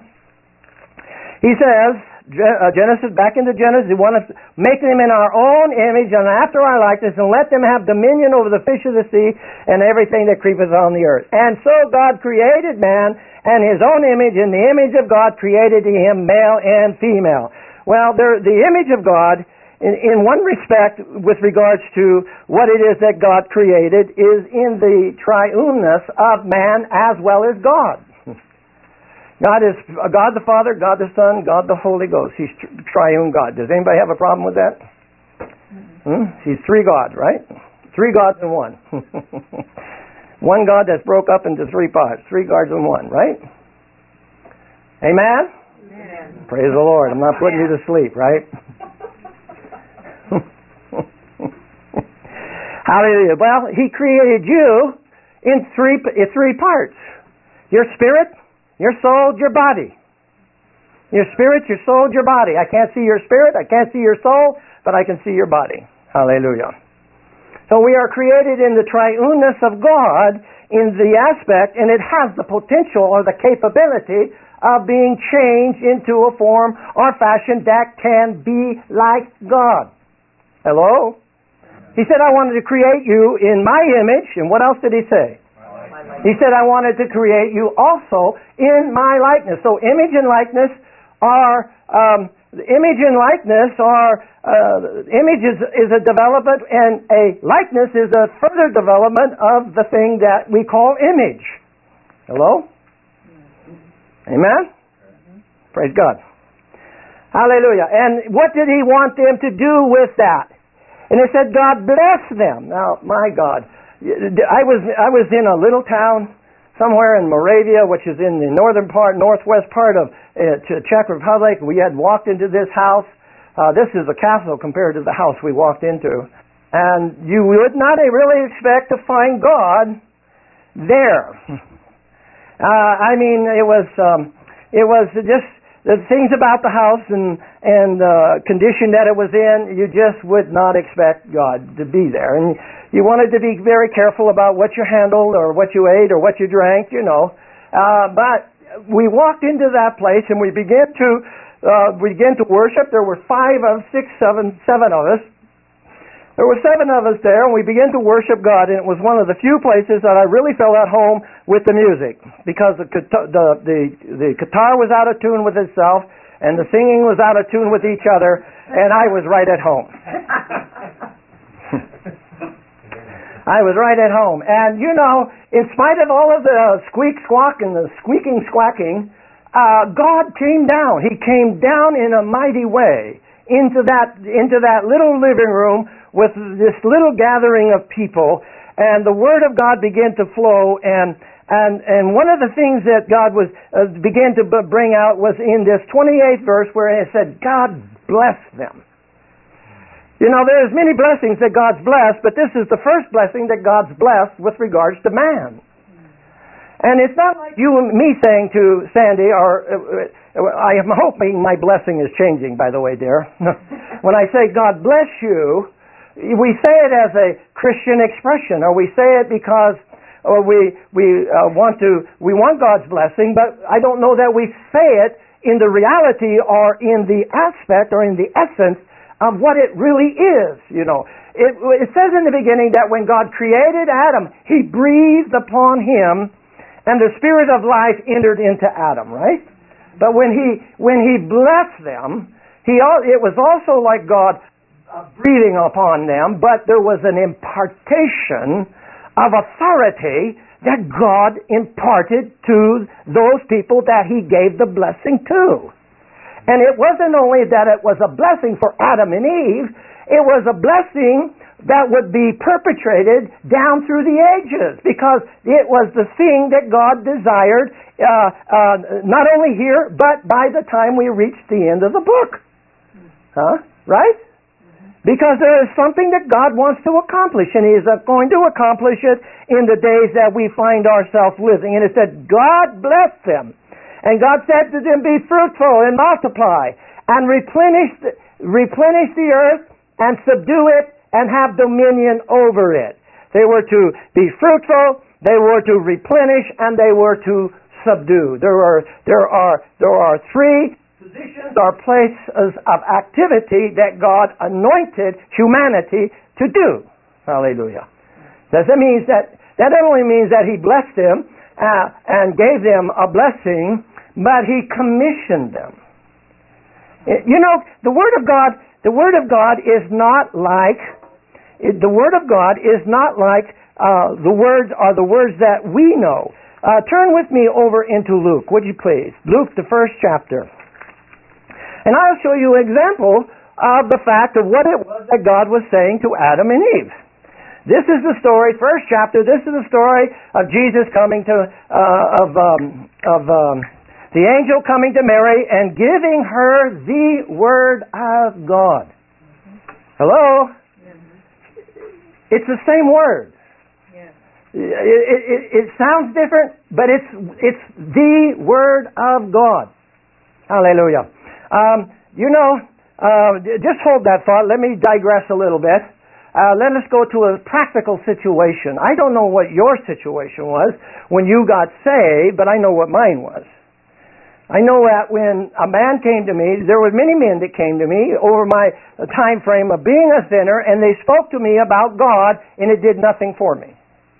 He says, uh, Genesis, back into Genesis, He wanted to make them in our own image and after our likeness, and let them have dominion over the fish of the sea and everything that creepeth on the earth. And so God created man, and His own image, in the image of God created He him, male and female. Well, the image of God, in, in one respect, with regards to what it is that God created, is in the triuneness of man as well as God. God is God the Father, God the Son, God the Holy Ghost. He's triune God. Does anybody have a problem with that? Hmm? He's three gods, right? Three gods in one. One God that's broke up into three parts. Three gods in one, right? Amen? Amen. Praise the Lord. I'm not putting you to sleep, right? Hallelujah. Well, He created you in three in three parts. Your spirit, your soul, your body. Your spirit, your soul, your body. I can't see your spirit, I can't see your soul, but I can see your body. Hallelujah. So we are created in the triuneness of God in the aspect, and it has the potential or the capability of being changed into a form or fashion that can be like God. Hello? He said, I wanted to create you in my image, and what else did He say? He said, I wanted to create you also in my likeness. So image and likeness are, um, image and likeness are, uh, image is, is a development, and a likeness is a further development of the thing that we call image. Hello? Amen? Praise God. Hallelujah. And what did He want them to do with that? And it said, God bless them. Now, my God. I was I was in a little town somewhere in Moravia, which is in the northern part, northwest part of uh, to Czech Republic. We had walked into this house. Uh, this is a castle compared to the house we walked into. And you would not really expect to find God there. Uh, I mean, it was um, it was just the things about the house and and uh, condition that it was in. You just would not expect God to be there, and you wanted to be very careful about what you handled or what you ate or what you drank, you know. Uh, but we walked into that place and we began to uh, we began to worship. There were five of six, seven, seven of us. There were seven of us there, and we began to worship God, and it was one of the few places that I really felt at home with the music, because the the the, the guitar was out of tune with itself, and the singing was out of tune with each other, and I was right at home. I was right at home, and you know, in spite of all of the squeak squawk and the squeaking squawking, uh, God came down. He came down in a mighty way into that into that little living room with this little gathering of people, and the Word of God began to flow, and and and one of the things that God was uh, began to b- bring out was in this twenty-eighth verse where it said, God bless them. You know, there's many blessings that God's blessed, but this is the first blessing that God's blessed with regards to man. And it's not like you and me saying to Sandy, or uh, I am hoping my blessing is changing, by the way, dear. When I say God bless you, we say it as a Christian expression, or we say it because or we we uh, want to we want God's blessing, but I don't know that we say it in the reality or in the aspect or in the essence of what it really is. You know, it, it says in the beginning that when God created Adam, He breathed upon him, and the Spirit of life entered into Adam. Right? But when He when He blessed them, He it was also like God breathing upon them, but there was an impartation of authority that God imparted to those people that He gave the blessing to. And it wasn't only that it was a blessing for Adam and Eve, it was a blessing that would be perpetrated down through the ages, because it was the thing that God desired, uh, uh, not only here, but by the time we reached the end of the book. Huh? Right? Because there is something that God wants to accomplish, and He is going to accomplish it in the days that we find ourselves living. And it said, God blessed them. And God said to them, be fruitful and multiply, and replenish the, replenish the earth, and subdue it, and have dominion over it. They were to be fruitful, they were to replenish, and they were to subdue. There are, there are, there are three positions are places of activity that God anointed humanity to do. Hallelujah. Does that mean that that not only means that He blessed them uh, and gave them a blessing, but He commissioned them. You know, the Word of God, the Word of God is not like the Word of God is not like uh, the words are the words that we know. Uh, turn with me over into Luke, would you please? Luke, the first chapter. And I'll show you an example of the fact of what it was that God was saying to Adam and Eve. This is the story, first chapter, this is the story of Jesus coming to, uh, of, um, of um, the angel coming to Mary and giving her the Word of God. Hello? It's the same word. It, it, it, it sounds different, but it's, it's the Word of God. Hallelujah. Um, you know, uh, just hold that thought. Let me digress a little bit. Uh, let us go to a practical situation. I don't know what your situation was when you got saved, but I know what mine was. I know that when a man came to me, there were many men that came to me over my time frame of being a sinner, and they spoke to me about God, and it did nothing for me.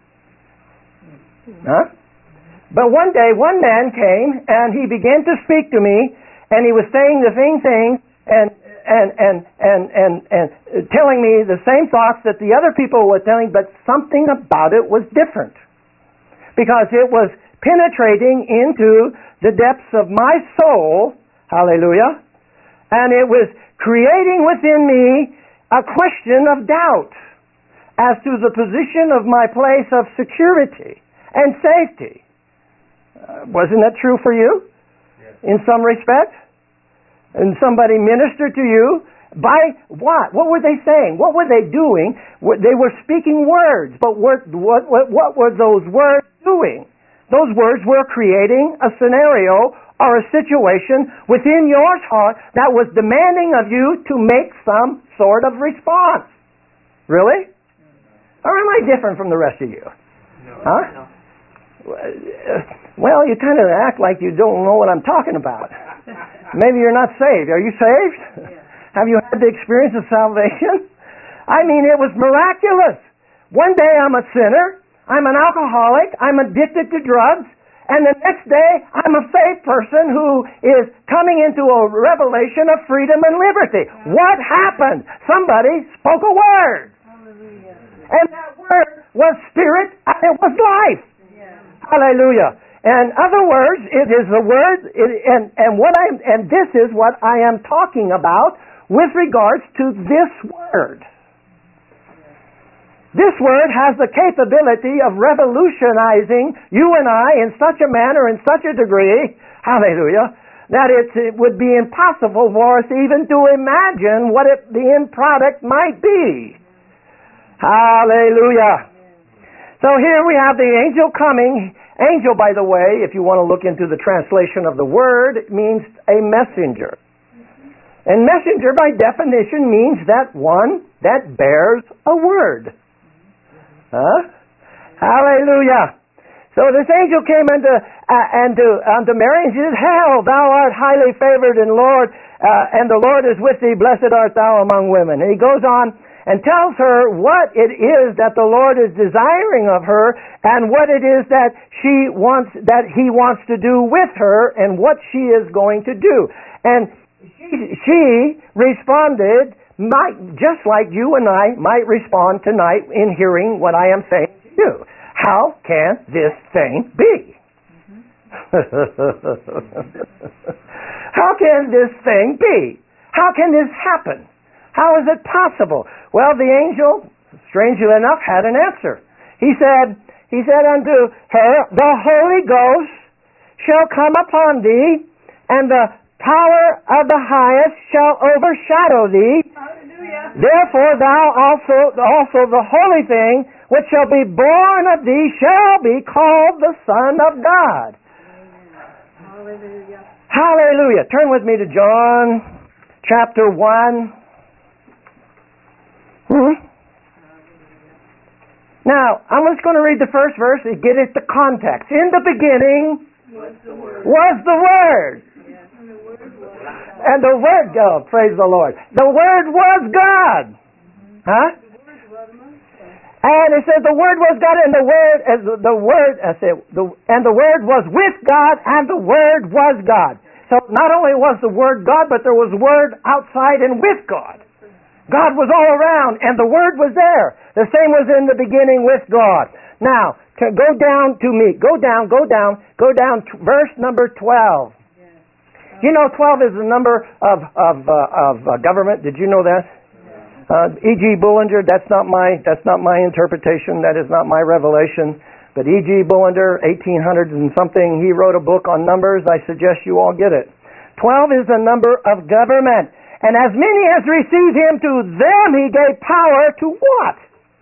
Huh? But one day, one man came, and he began to speak to me, and he was saying the same thing, and and and and and and telling me the same thoughts that the other people were telling, but something about it was different, because it was penetrating into the depths of my soul. Hallelujah! And it was creating within me a question of doubt as to the position of my place of security and safety. Uh, wasn't that true for you? in some respect? And somebody ministered to you by what? What were they saying? What were they doing? They were speaking words, but what, what, what, what were those words doing? Those words were creating a scenario or a situation within your heart that was demanding of you to make some sort of response. Really? Or am I different from the rest of you? No. Huh? No. Well, you kind of act like you don't know what I'm talking about. Maybe you're not saved. Are you saved? Yeah. Have you had the experience of salvation? I mean, it was miraculous. One day I'm a sinner, I'm an alcoholic, I'm addicted to drugs, and the next day I'm a saved person who is coming into a revelation of freedom and liberty. What happened? Somebody spoke a word. Hallelujah. And that word was spirit and it was life. Yeah. Hallelujah. In other words, it is the word, it, and, and what I and this is what I am talking about with regards to this word. This word has the capability of revolutionizing you and I in such a manner, in such a degree, hallelujah, that it, it would be impossible for us even to imagine what it, the end product might be. Hallelujah. So here we have the angel coming. Angel, by the way, if you want to look into the translation of the word, it means a messenger. And messenger, by definition, means that one that bears a word. Huh? Hallelujah. So this angel came unto, uh, unto, unto Mary, and she said, Hail, thou art highly favored in Lord, uh, and the Lord is with thee, blessed art thou among women. And he goes on and tells her what it is that the Lord is desiring of her, and what it is that she wants, that he wants to do with her, and what she is going to do. And she, she responded, might, just like you and I might respond tonight in hearing what I am saying to you. How can this thing be? Mm-hmm. How can this thing be? How can this happen? How is it possible? Well, the angel, strangely enough, had an answer. He said, he said unto her, The Holy Ghost shall come upon thee, and the power of the highest shall overshadow thee. Hallelujah. Therefore thou also, also the holy thing which shall be born of thee shall be called the Son of God. Hallelujah. Hallelujah. Turn with me to John chapter one. Hmm? Now, I'm just going to read the first verse and get it the context. In the beginning Was the word. was the Word. Yes. And the word was. And the Word, oh, praise the Lord. The Word was God. Huh? The word was amongst us. And it says the Word was God, and the Word, as the, the Word, I said, the, and the Word was with God, and the Word was God. So not only was the Word God, but there was Word outside and with God. God was all around, and the Word was there. The same was in the beginning with God. Now, to go down to me. Go down, go down, go down to verse number twelve. You know, twelve is the number of of uh, of uh, government. Did you know that? Uh, E G Bullinger. That's not my that's not my interpretation. That is not my revelation. But E G Bullinger, eighteen hundred and something, he wrote a book on numbers. I suggest you all get it. Twelve is the number of government. And as many as received him, to them he gave power to what?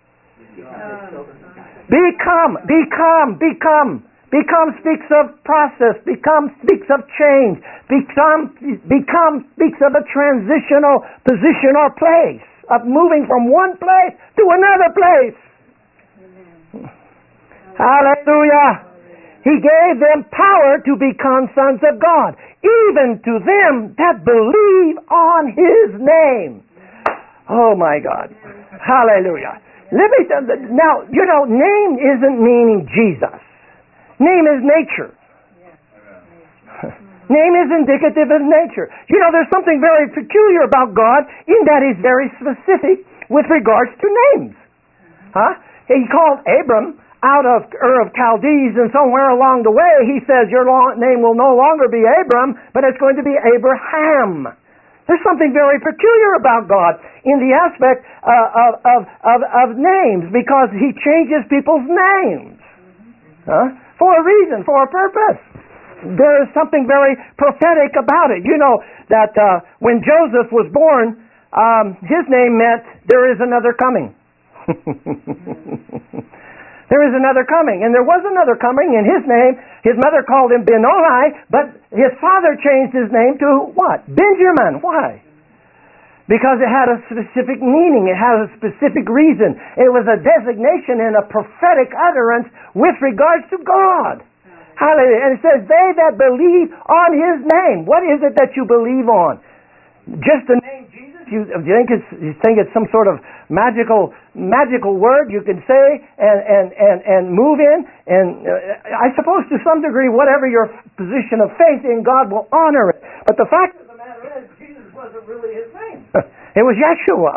Become, become, become. Become speaks of process. Become speaks of change. Become, become speaks of a transitional position or place, of moving from one place to another place. Hallelujah. He gave them power to become sons of God, even to them that believe on His name. Oh my God. Hallelujah. Let me tell you, now, you know, name isn't meaning Jesus. Name is nature. Name is indicative of nature. You know, there's something very peculiar about God in that He's very specific with regards to names. Huh? He called Abram out of Ur of Chaldees, and somewhere along the way he says, your name will no longer be Abram, but it's going to be Abraham. There's something very peculiar about God in the aspect uh, of, of, of, of names, because He changes people's names. Huh? For a reason, for a purpose. there is something very prophetic about it. You know that uh, when Joseph was born, um, his name meant there is another coming. There is another coming. And there was another coming in his name. His mother called him Benoni, but his father changed his name to what? Benjamin. Why? Because it had a specific meaning. It had a specific reason. It was a designation and a prophetic utterance with regards to God. Hallelujah. And it says, they that believe on his name. What is it that you believe on? Just the name Jesus? You, you think it's you think it's some sort of magical magical word you can say and and and, and move in, and uh, I suppose to some degree whatever your position of faith in, God will honor it. But the fact of the matter is, Jesus wasn't really his name. It was Yeshua.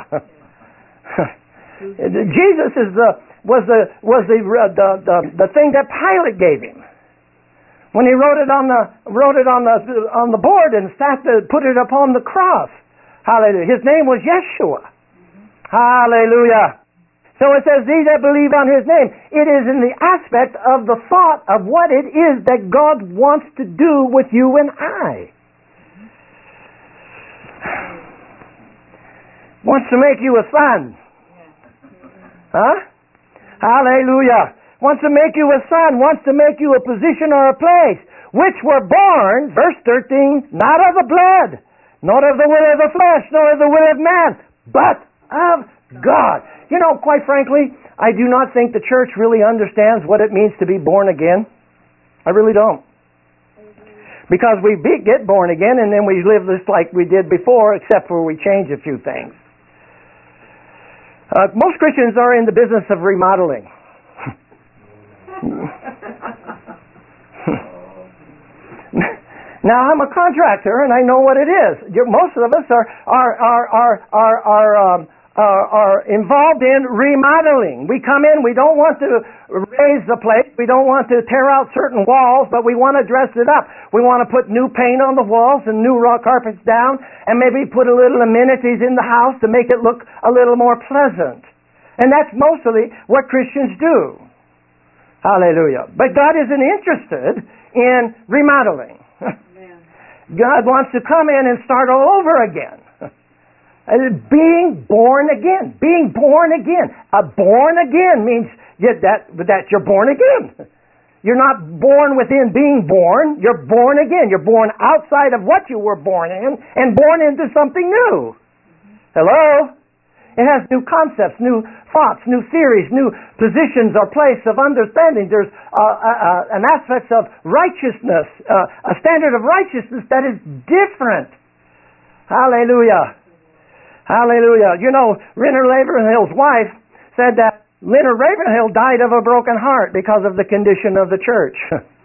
Jesus is the was the was the, uh, the the the thing that Pilate gave him when he wrote it on the wrote it on the on the board and sat to put it upon the cross. Hallelujah. His name was Yeshua. Mm-hmm. Hallelujah. So it says, these that believe on his name. It is in the aspect of the thought of what it is that God wants to do with you and I. Wants to make you a son. Huh? Hallelujah. Wants to make you a son. Wants to make you a position or a place. Which were born, verse thirteen, not of the blood, not of the will of the flesh, nor of the will of man, but of God. You know, quite frankly, I do not think the church really understands what it means to be born again. I really don't. Because we be, get born again and then we live just like we did before, except for we change a few things. Uh, most Christians are in the business of remodeling. Now, I'm a contractor, and I know what it is. You're, most of us are are are are are are, um, are are involved in remodeling. We come in, we don't want to raise the place, we don't want to tear out certain walls, but we want to dress it up. We want to put new paint on the walls and new raw carpets down, and maybe put a little amenities in the house to make it look a little more pleasant. And that's mostly what Christians do. Hallelujah. But God isn't interested in remodeling. God wants to come in and start all over again. Being born again. Being born again. A born again means that, that you're born again. You're not born within being born. You're born again. You're born outside of what you were born in and born into something new. Hello? It has new concepts, new thoughts, new theories, new positions or place of understanding. There's uh, uh, an aspect of righteousness, uh, a standard of righteousness that is different. Hallelujah. Hallelujah. You know, Leonard Ravenhill's wife said that Leonard Ravenhill died of a broken heart because of the condition of the church.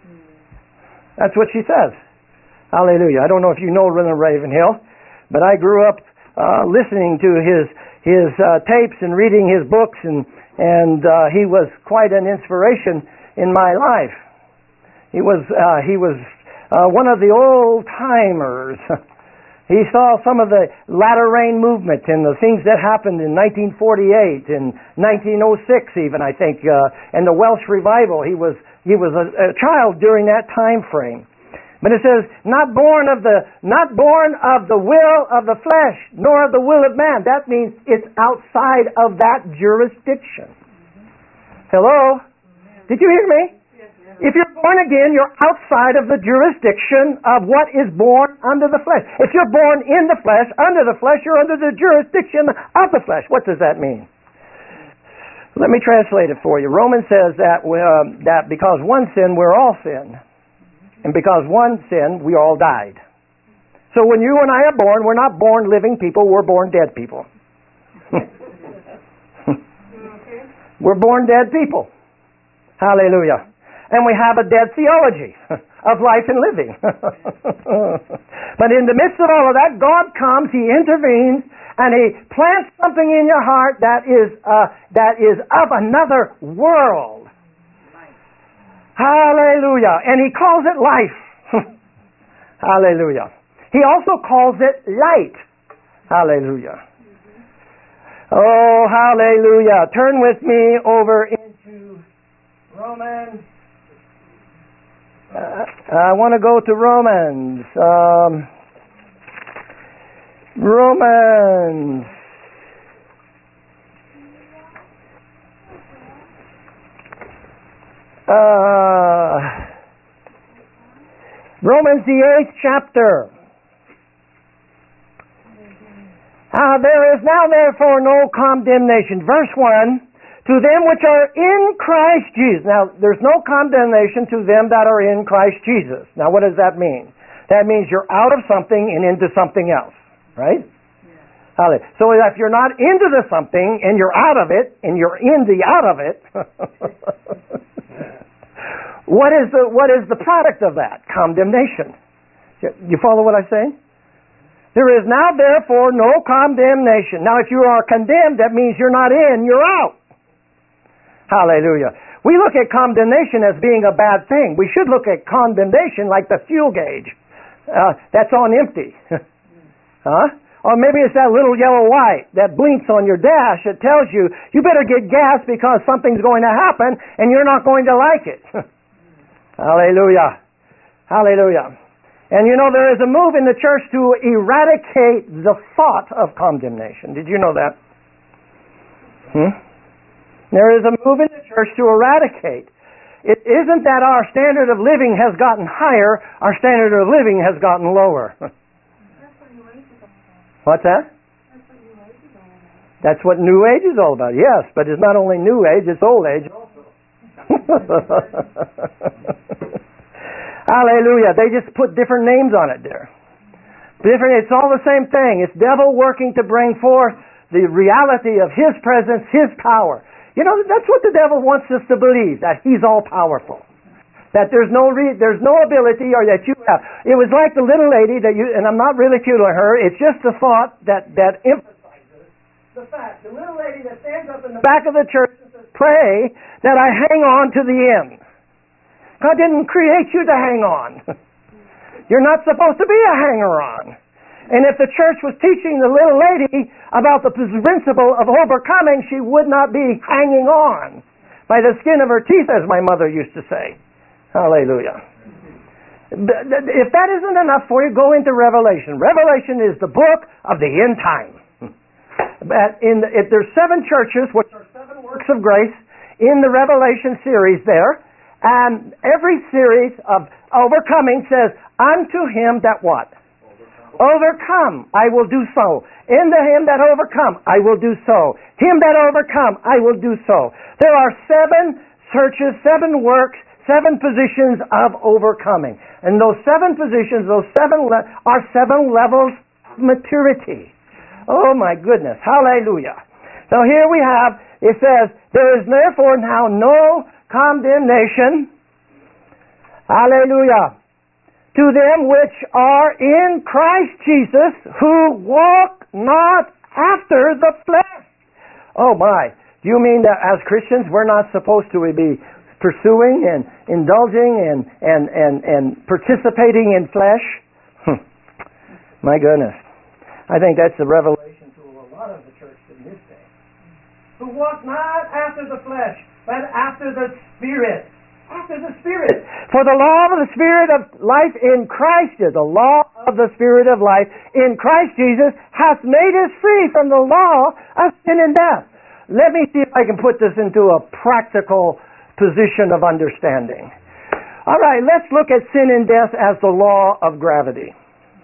That's what she says. Hallelujah. I don't know if you know Leonard Ravenhill, but I grew up uh, listening to his his uh, tapes and reading his books, and and uh, he was quite an inspiration in my life. He was uh, he was uh, one of the old timers. He saw some of the latter rain movement and the things that happened in nineteen forty-eight and nineteen oh six, even I think, uh, and the Welsh revival. He was he was a, a child during that time frame. But it says, not born of the not born of the will of the flesh, nor of the will of man. That means it's outside of that jurisdiction. Mm-hmm. Hello? Mm-hmm. Did you hear me? Yes, yes. If you're born again, you're outside of the jurisdiction of what is born under the flesh. If you're born in the flesh, under the flesh, you're under the jurisdiction of the flesh. What does that mean? Let me translate it for you. Romans says that uh, that because one sin, we're all sin. And because one sinned, we all died. So when you and I are born, we're not born living people, we're born dead people. We're born dead people. Hallelujah. And we have a dead theology of life and living. But in the midst of all of that, God comes, He intervenes, and He plants something in your heart that is uh, that is of another world. Hallelujah. And He calls it life. Hallelujah. He also calls it light. Hallelujah. Oh, hallelujah. Turn with me over into Romans, I want to go to Romans. Um, Romans. Uh, Romans the eighth chapter. Uh, there is now therefore no condemnation. Verse one, to them which are in Christ Jesus. Now, there's no condemnation to them that are in Christ Jesus. Now, what does that mean? That means you're out of something and into something else, right? Yeah. So if you're not into the something and you're out of it, and you're in the out of it, what is the what is the product of that? Condemnation. You follow what I'm saying? There is now therefore no condemnation. Now if you are condemned, that means you're not in, you're out. Hallelujah. We look at condemnation as being a bad thing. We should look at condemnation like the fuel gauge. Uh, that's on empty. Huh? Or maybe it's that little yellow light that blinks on your dash that tells you, you better get gas because something's going to happen and you're not going to like it. Hallelujah. Hallelujah. And you know, there is a move in the church to eradicate the thought of condemnation. Did you know that? Hmm? There is a move in the church to eradicate. It isn't that our standard of living has gotten higher, our standard of living has gotten lower. What's that? That's what New Age is all about. Yes, but it's not only New Age, it's Old Age also. Hallelujah. They just put different names on it there. Different. It's all the same thing. It's devil working to bring forth the reality of his presence, his power. You know, that's what the devil wants us to believe, that he's all powerful. That there's no re- there's no ability or that you have. It was like the little lady that you, and I'm not ridiculing her, it's just a thought that, that emphasizes the fact. The little lady that stands up in the back of the church and says, pray that I hang on to the end. God didn't create you to hang on. You're not supposed to be a hanger-on. And if the church was teaching the little lady about the principle of overcoming, she would not be hanging on by the skin of her teeth, as my mother used to say. Hallelujah. If that isn't enough for you, go into Revelation. Revelation is the book of the end time. In the, if there's seven churches, which are seven works of grace, in the Revelation series there, and every series of overcoming says, unto him that what? Overcome, I will do so. In the him that overcome, I will do so. Him that overcome, I will do so. There are seven churches, seven works, seven positions of overcoming. And those seven positions, those seven le- are seven levels of maturity. Oh my goodness. Hallelujah. So here we have, it says, there is therefore now no condemnation. Hallelujah. To them which are in Christ Jesus, who walk not after the flesh. Oh my. Do you mean that as Christians we're not supposed to be pursuing and indulging and, and, and, and participating in flesh? My goodness. I think that's a revelation to a lot of the church in this day. Who walk not after the flesh, but after the Spirit. After the Spirit. For the law of the Spirit of life in Christ, the law of the Spirit of life in Christ Jesus hath made us free from the law of sin and death. Let me see if I can put this into a practical position of understanding. All right, let's look at sin and death as the law of gravity.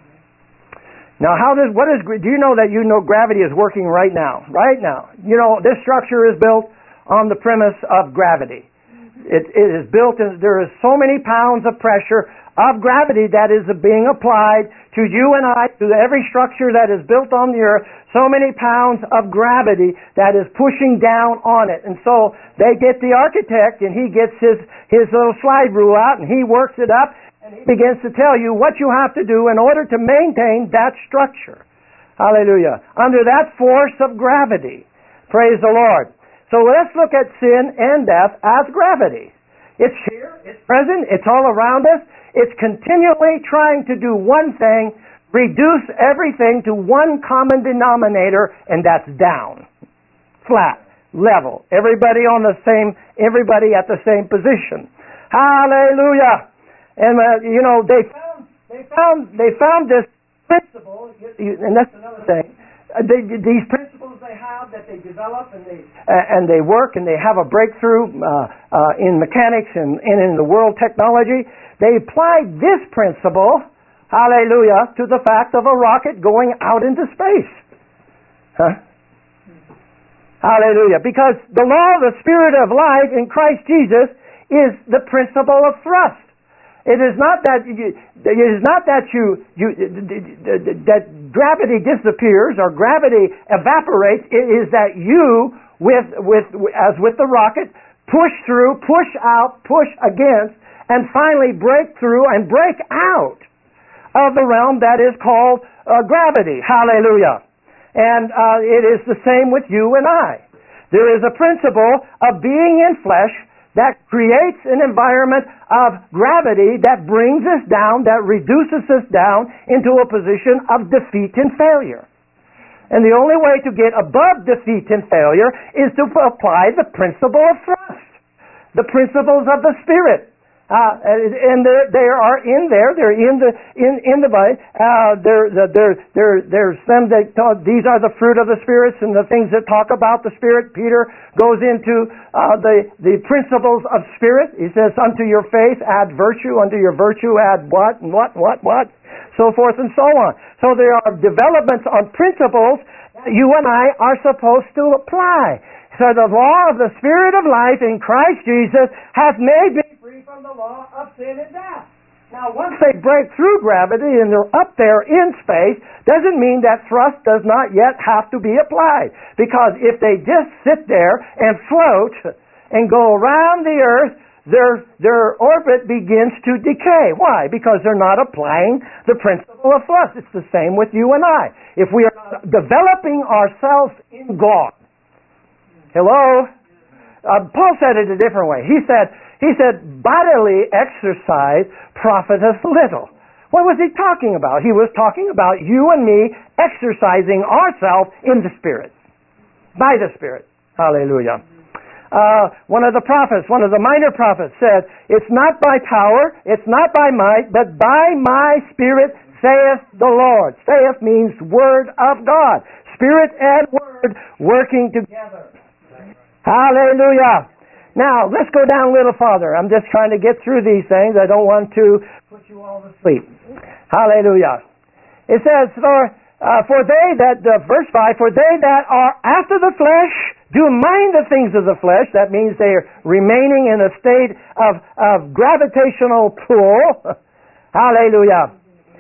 Now, how does, what is, do you know that you know gravity is working right now? Right now. You know, this structure is built on the premise of gravity. It, it is built, in, there is so many pounds of pressure of gravity that is being applied to you and I, to every structure that is built on the earth, so many pounds of gravity that is pushing down on it. And so they get the architect and he gets his, his little slide rule out and he works it up and he begins to tell you what you have to do in order to maintain that structure. Hallelujah. Under that force of gravity. Praise the Lord. So let's look at sin and death as gravity. It's here, it's present, it's all around us. It's continually trying to do one thing, reduce everything to one common denominator, and that's down. Flat, level. Everybody on the same, everybody at the same position. Hallelujah. And uh, you know, they found they found they found this principle, and that's another thing. Uh, they, these principles they have that they develop and they uh, and they work and they have a breakthrough uh, uh, in mechanics and, and in the world technology. They applied this principle, hallelujah, to the fact of a rocket going out into space. Huh? Hallelujah. Because the law of the Spirit of life in Christ Jesus is the principle of thrust. It is not that you, it is not that you, you that gravity disappears or gravity evaporates. It is that you, with with as with the rocket, push through, push out, push against, and finally break through and break out of the realm that is called uh, gravity. Hallelujah. And uh, it is the same with you and I. There is a principle of being in flesh that creates an environment of gravity that brings us down, that reduces us down into a position of defeat and failure. And the only way to get above defeat and failure is to apply the principle of thrust, the principles of the Spirit. Uh, and they are in there. They're in the in in the Bible. Uh, there there there there's them that talk, these are the fruit of the spirits and the things that talk about the Spirit. Peter goes into uh, the the principles of Spirit. He says, "Unto your faith add virtue. Unto your virtue add what and what what what, so forth and so on." So there are developments on principles that you and I are supposed to apply. So the law of the Spirit of life in Christ Jesus has made me free from the law of sin and death. Now, once they break through gravity and they're up there in space, doesn't mean that thrust does not yet have to be applied. Because if they just sit there and float and go around the earth, their their orbit begins to decay. Why? Because they're not applying the principle of thrust. It's the same with you and I. If we are developing ourselves in God, hello? Uh, Paul said it a different way. He said, he said, bodily exercise profiteth little. What was he talking about? He was talking about you and me exercising ourselves in the Spirit. By the Spirit. Hallelujah. Uh, one of the prophets, one of the minor prophets said, it's not by power, it's not by might, but by my Spirit saith the Lord. Saith means Word of God. Spirit and Word working together. Hallelujah. Now, let's go down a little farther. I'm just trying to get through these things. I don't want to put you all to sleep. Hallelujah. It says, for, uh, for they that, uh, verse five, for they that are after the flesh do mind the things of the flesh. That means they're remaining in a state of, of gravitational pull. Hallelujah.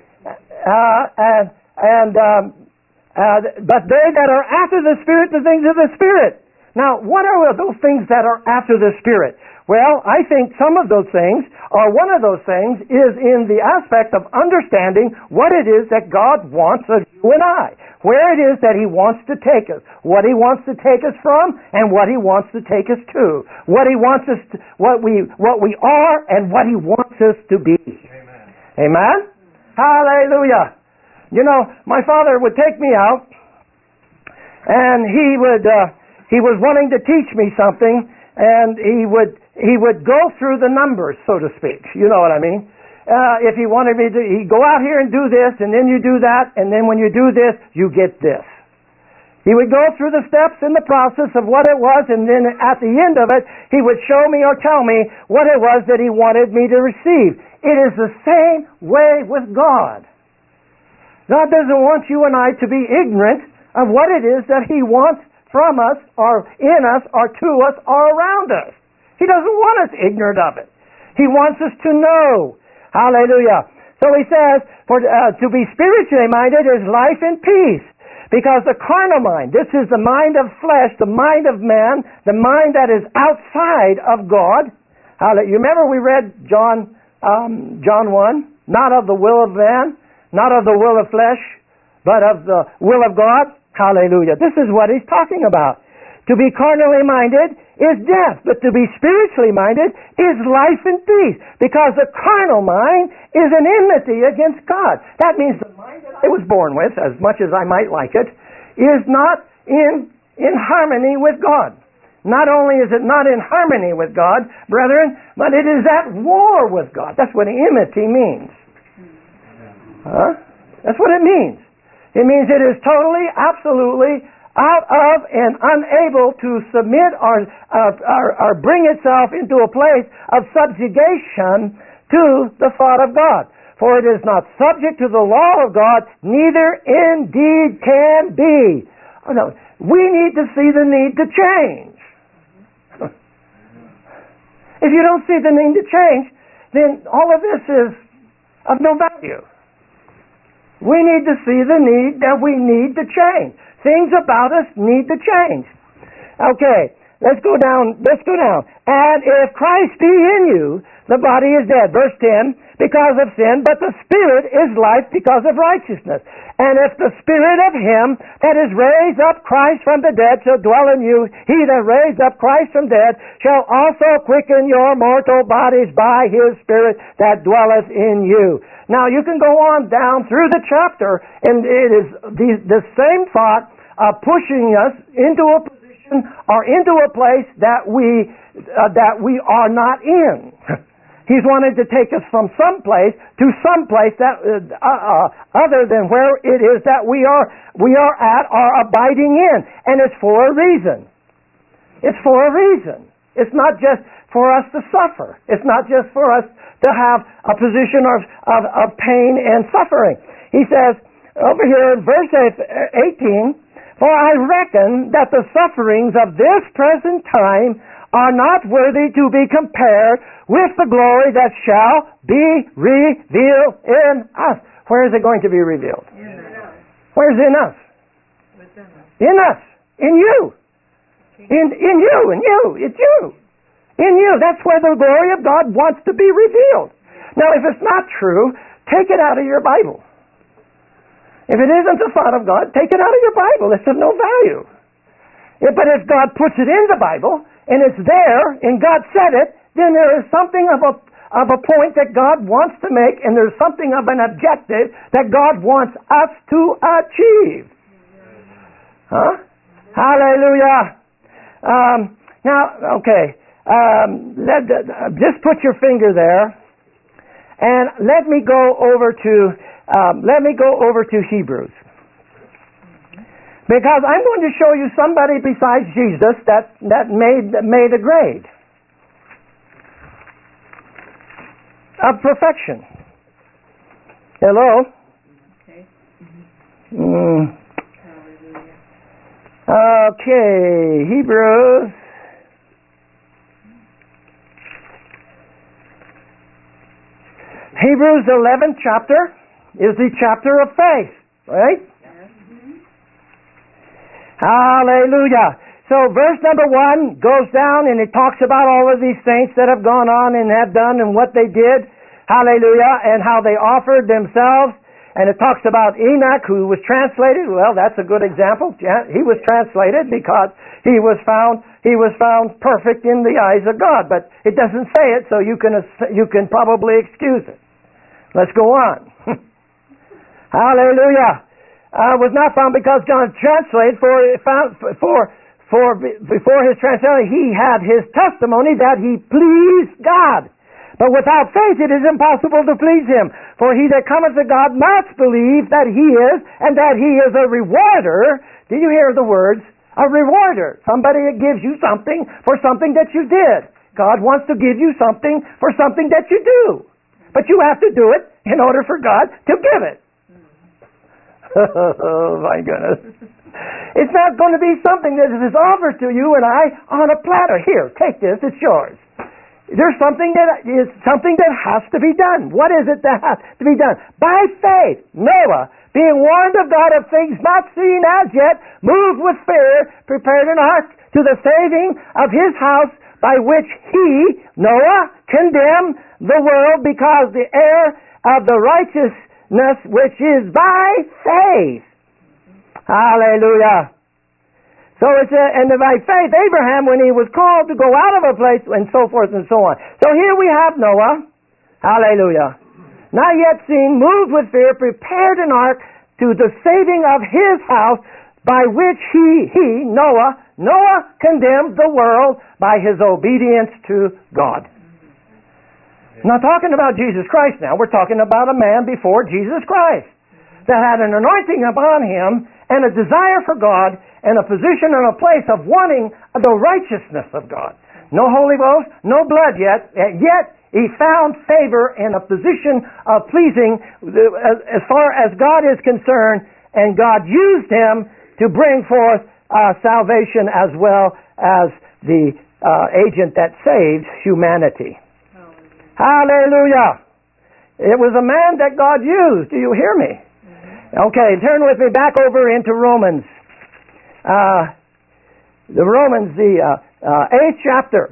Uh, and, and um, uh, but they that are after the Spirit, the things of the Spirit. Now, what are those things that are after the Spirit? Well, I think some of those things, or one of those things, is in the aspect of understanding what it is that God wants of you and I. Where it is that He wants to take us. What He wants to take us from, and what He wants to take us to. What He wants us to, what we, what we are, and what He wants us to be. Amen. Amen? Hallelujah. You know, my father would take me out, and he would, uh, He was wanting to teach me something, and he would he would go through the numbers, so to speak. You know what I mean? Uh, if he wanted me to, he'd go out here and do this, and then you do that, and then when you do this, you get this. He would go through the steps in the process of what it was, and then at the end of it, he would show me or tell me what it was that he wanted me to receive. It is the same way with God. God doesn't want you and I to be ignorant of what it is that He wants from us, or in us, or to us, or around us. He doesn't want us ignorant of it. He wants us to know. Hallelujah. So he says, for uh, to be spiritually minded is life and peace. Because the carnal mind, this is the mind of flesh, the mind of man, the mind that is outside of God. Hallelujah. You remember we read John, um, John one? Not of the will of man, not of the will of flesh, but of the will of God. Hallelujah. This is what he's talking about. To be carnally minded is death, but to be spiritually minded is life and peace. Because the carnal mind is an enmity against God. That means the mind that I was born with, as much as I might like it, is not in, in harmony with God. Not only is it not in harmony with God, brethren, but it is at war with God. That's what enmity means. Huh? That's what it means. It means it is totally, absolutely out of and unable to submit or, uh, or, or bring itself into a place of subjugation to the thought of God. For it is not subject to the law of God, neither indeed can be. Oh, no. We need to see the need to change. If you don't see the need to change, then all of this is of no value. We need to see the need that we need to change. Things about us need to change. Okay, let's go down, let's go down. And if Christ be in you, the body is dead. Verse ten, because of sin, but the Spirit is life because of righteousness. And if the Spirit of Him that has raised up Christ from the dead shall dwell in you, He that raised up Christ from dead shall also quicken your mortal bodies by His Spirit that dwelleth in you. Now you can go on down through the chapter, and it is the, the same thought of pushing us into a position or into a place that we uh, that we are not in. He's wanted to take us from some place to some place that uh, uh, other than where it is that we are we are at or abiding in, and it's for a reason. It's for a reason. It's not just for us to suffer. It's not just for us to have a position of, of, of pain and suffering. He says over here in verse eighteen, for I reckon that the sufferings of this present time are not worthy to be compared with the glory that shall be revealed in us. Where is it going to be revealed? In us. Where's in us? Within us. In us. In you. In, in you. In you. It's you. In you. That's where the glory of God wants to be revealed. Now, if it's not true, take it out of your Bible. If it isn't the thought of God, take it out of your Bible. It's of no value. Yeah, but if God puts it in the Bible, and it's there, and God said it, then there is something of a of a point that God wants to make, and there's something of an objective that God wants us to achieve. Huh? Hallelujah. Um, now, okay. Um, let, uh, just put your finger there, and let me go over to um, let me go over to Hebrews. Because I'm going to show you somebody besides Jesus that, that made, made a grade of perfection. Hello? Okay. Mm. Hallelujah. Okay, Hebrews. Hebrews eleventh chapter is the chapter of faith, right? Hallelujah. So verse number one goes down and it talks about all of these saints that have gone on and have done and what they did. Hallelujah. And how they offered themselves. And it talks about Enoch, who was translated. Well, that's a good example. He was translated because he was found he was found perfect in the eyes of God. But it doesn't say it, so you can you can probably excuse it. Let's go on. Hallelujah. Uh, was not found because John translated for found for for before his translation he had his testimony that he pleased God. But without faith it is impossible to please Him. For he that cometh to God must believe that He is, and that He is a rewarder. Do you hear the words? A rewarder. Somebody that gives you something for something that you did. God wants to give you something for something that you do. But you have to do it in order for God to give it. Oh my goodness. It's not going to be something that is offered to you and I on a platter. Here, take this, it's yours. There's something that is something that has to be done. What is it that has to be done? By faith, Noah, being warned of God of things not seen as yet, moved with fear, prepared an ark to the saving of his house, by which he, Noah, condemned the world because the heir of the righteousness which is by faith. Hallelujah. So it's a, and by faith, Abraham, when he was called to go out of a place, and so forth and so on. So here we have Noah, hallelujah, not yet seen, moved with fear, prepared an ark to the saving of his house, by which he, he, Noah, Noah condemned the world by his obedience to God. I'm not talking about Jesus Christ now. We're talking about a man before Jesus Christ that had an anointing upon him and a desire for God and a position and a place of wanting the righteousness of God. No Holy Ghost, no blood yet, yet he found favor in a position of pleasing as far as God is concerned, and God used him to bring forth uh, salvation as well as the uh, agent that saved humanity. Hallelujah. Hallelujah. It was a man that God used. Do you hear me? Mm-hmm. Okay, turn with me back over into Romans. Uh, the Romans, the uh, uh, eighth chapter.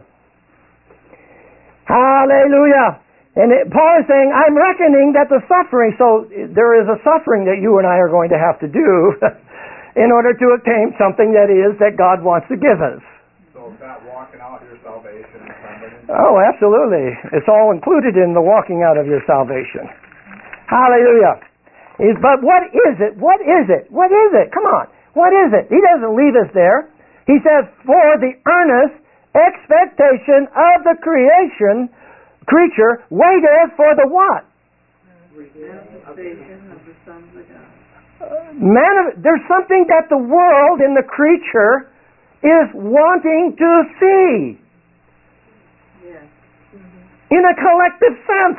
Hallelujah. And it, Paul is saying, I'm reckoning that the suffering, so there is a suffering that you and I are going to have to do in order to obtain something that is that God wants to give us. So is that walking out your salvation? Oh, absolutely. It's all included in the walking out of your salvation. Hallelujah. Is, but what is it? What is it? What is it? Come on. What is it? He doesn't leave us there. He says, for the earnest expectation of the creation, creature, waiteth for the what? Manifestation of the sons of God. Man, there's something that the world and the creature is wanting to see. Yes. Mm-hmm. In a collective sense.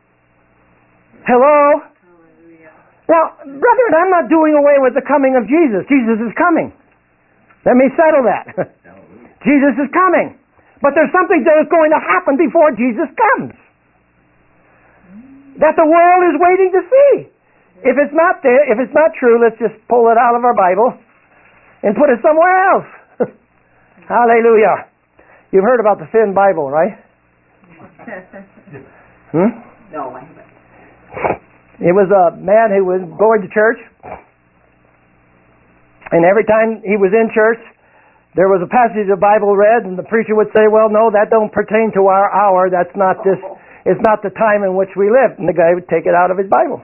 Hello? Hallelujah. Now, brethren, I'm not doing away with the coming of Jesus. Jesus is coming. Let me settle that. Jesus is coming. But there's something that is going to happen before Jesus comes. That the world is waiting to see. If it's not there, if it's not true, let's just pull it out of our Bible and put it somewhere else. Hallelujah. You've heard about the Finn Bible, right? Hmm? No, I haven't. It was a man who was going to church, and every time he was in church, there was a passage of Bible read, and the preacher would say, well, no, that don't pertain to our hour. That's not this. It's not the time in which we live. And the guy would take it out of his Bible.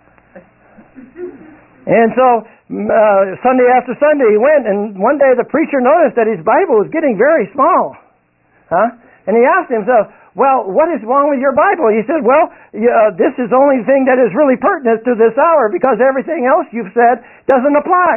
And so uh, Sunday after Sunday he went, and one day the preacher noticed that his Bible was getting very small. Huh? And he asked himself, well, what is wrong with your Bible? He said, well, uh, this is the only thing that is really pertinent to this hour, because everything else you've said doesn't apply.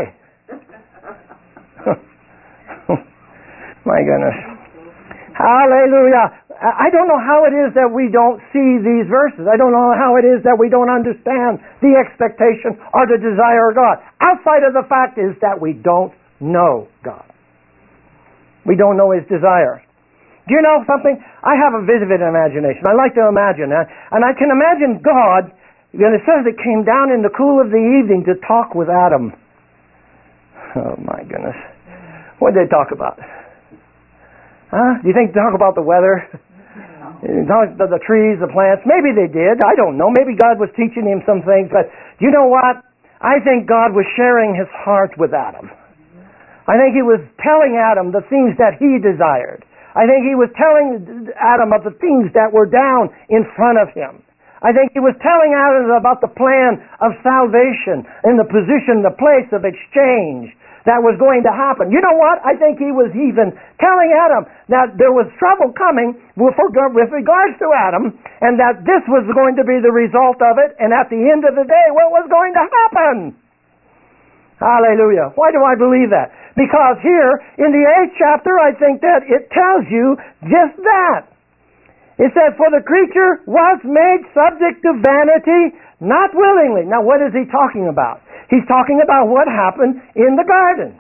My goodness. Hallelujah. I don't know how it is that we don't see these verses. I don't know how it is that we don't understand the expectation or the desire of God. Outside of the fact is that we don't know God. We don't know His desire. Do you know something? I have a vivid imagination. I like to imagine that. And I can imagine God, and it says it came down in the cool of the evening to talk with Adam. Oh my goodness. What did they talk about? Huh? Do you think they talk about the weather? Talk about the trees, the plants? Maybe they did. I don't know. Maybe God was teaching him some things. But you know what? I think God was sharing His heart with Adam. I think He was telling Adam the things that he desired. I think He was telling Adam of the things that were down in front of him. I think He was telling Adam about the plan of salvation and the position, the place of exchange that was going to happen. You know what? I think He was even telling Adam that there was trouble coming with regards to Adam, and that this was going to be the result of it, and at the end of the day, what was going to happen? Hallelujah. Why do I believe that? Because here, in the eighth chapter, I think that it tells you just that. It says, for the creature was made subject to vanity, not willingly. Now, what is he talking about? He's talking about what happened in the garden.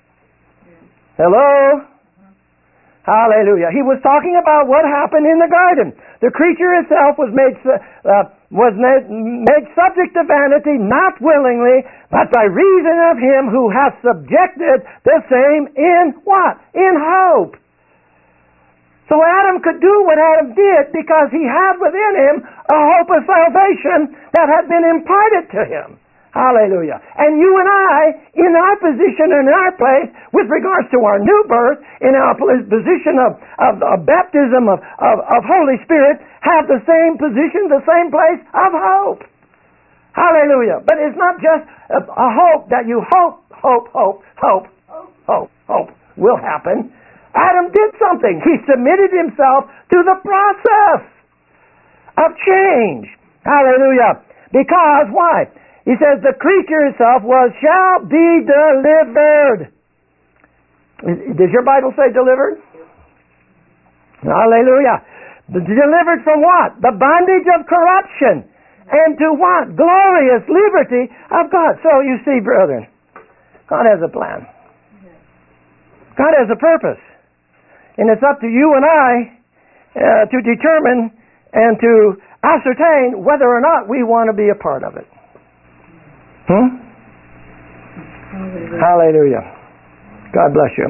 Hello? Hallelujah. He was talking about what happened in the garden. The creature itself was made uh, was made, made subject to vanity, not willingly, but by reason of Him who hath subjected the same in what? In hope. So Adam could do what Adam did because he had within him a hope of salvation that had been imparted to him. Hallelujah. And you and I, in our position and in our place, with regards to our new birth, in our position of, of, of baptism of, of, of Holy Spirit, have the same position, the same place of hope. Hallelujah. But it's not just a, a hope that you hope, hope, hope, hope, hope, hope will happen. Adam did something. He submitted himself to the process of change. Hallelujah. Because why? He says the creature itself was, shall be delivered. Does your Bible say delivered? Hallelujah. Delivered from what? The bondage of corruption. And to what? Glorious liberty of God. So you see, brethren, God has a plan. God has a purpose. And it's up to you and I uh, to determine and to ascertain whether or not we want to be a part of it. Hmm? Hallelujah. Hallelujah. God bless you.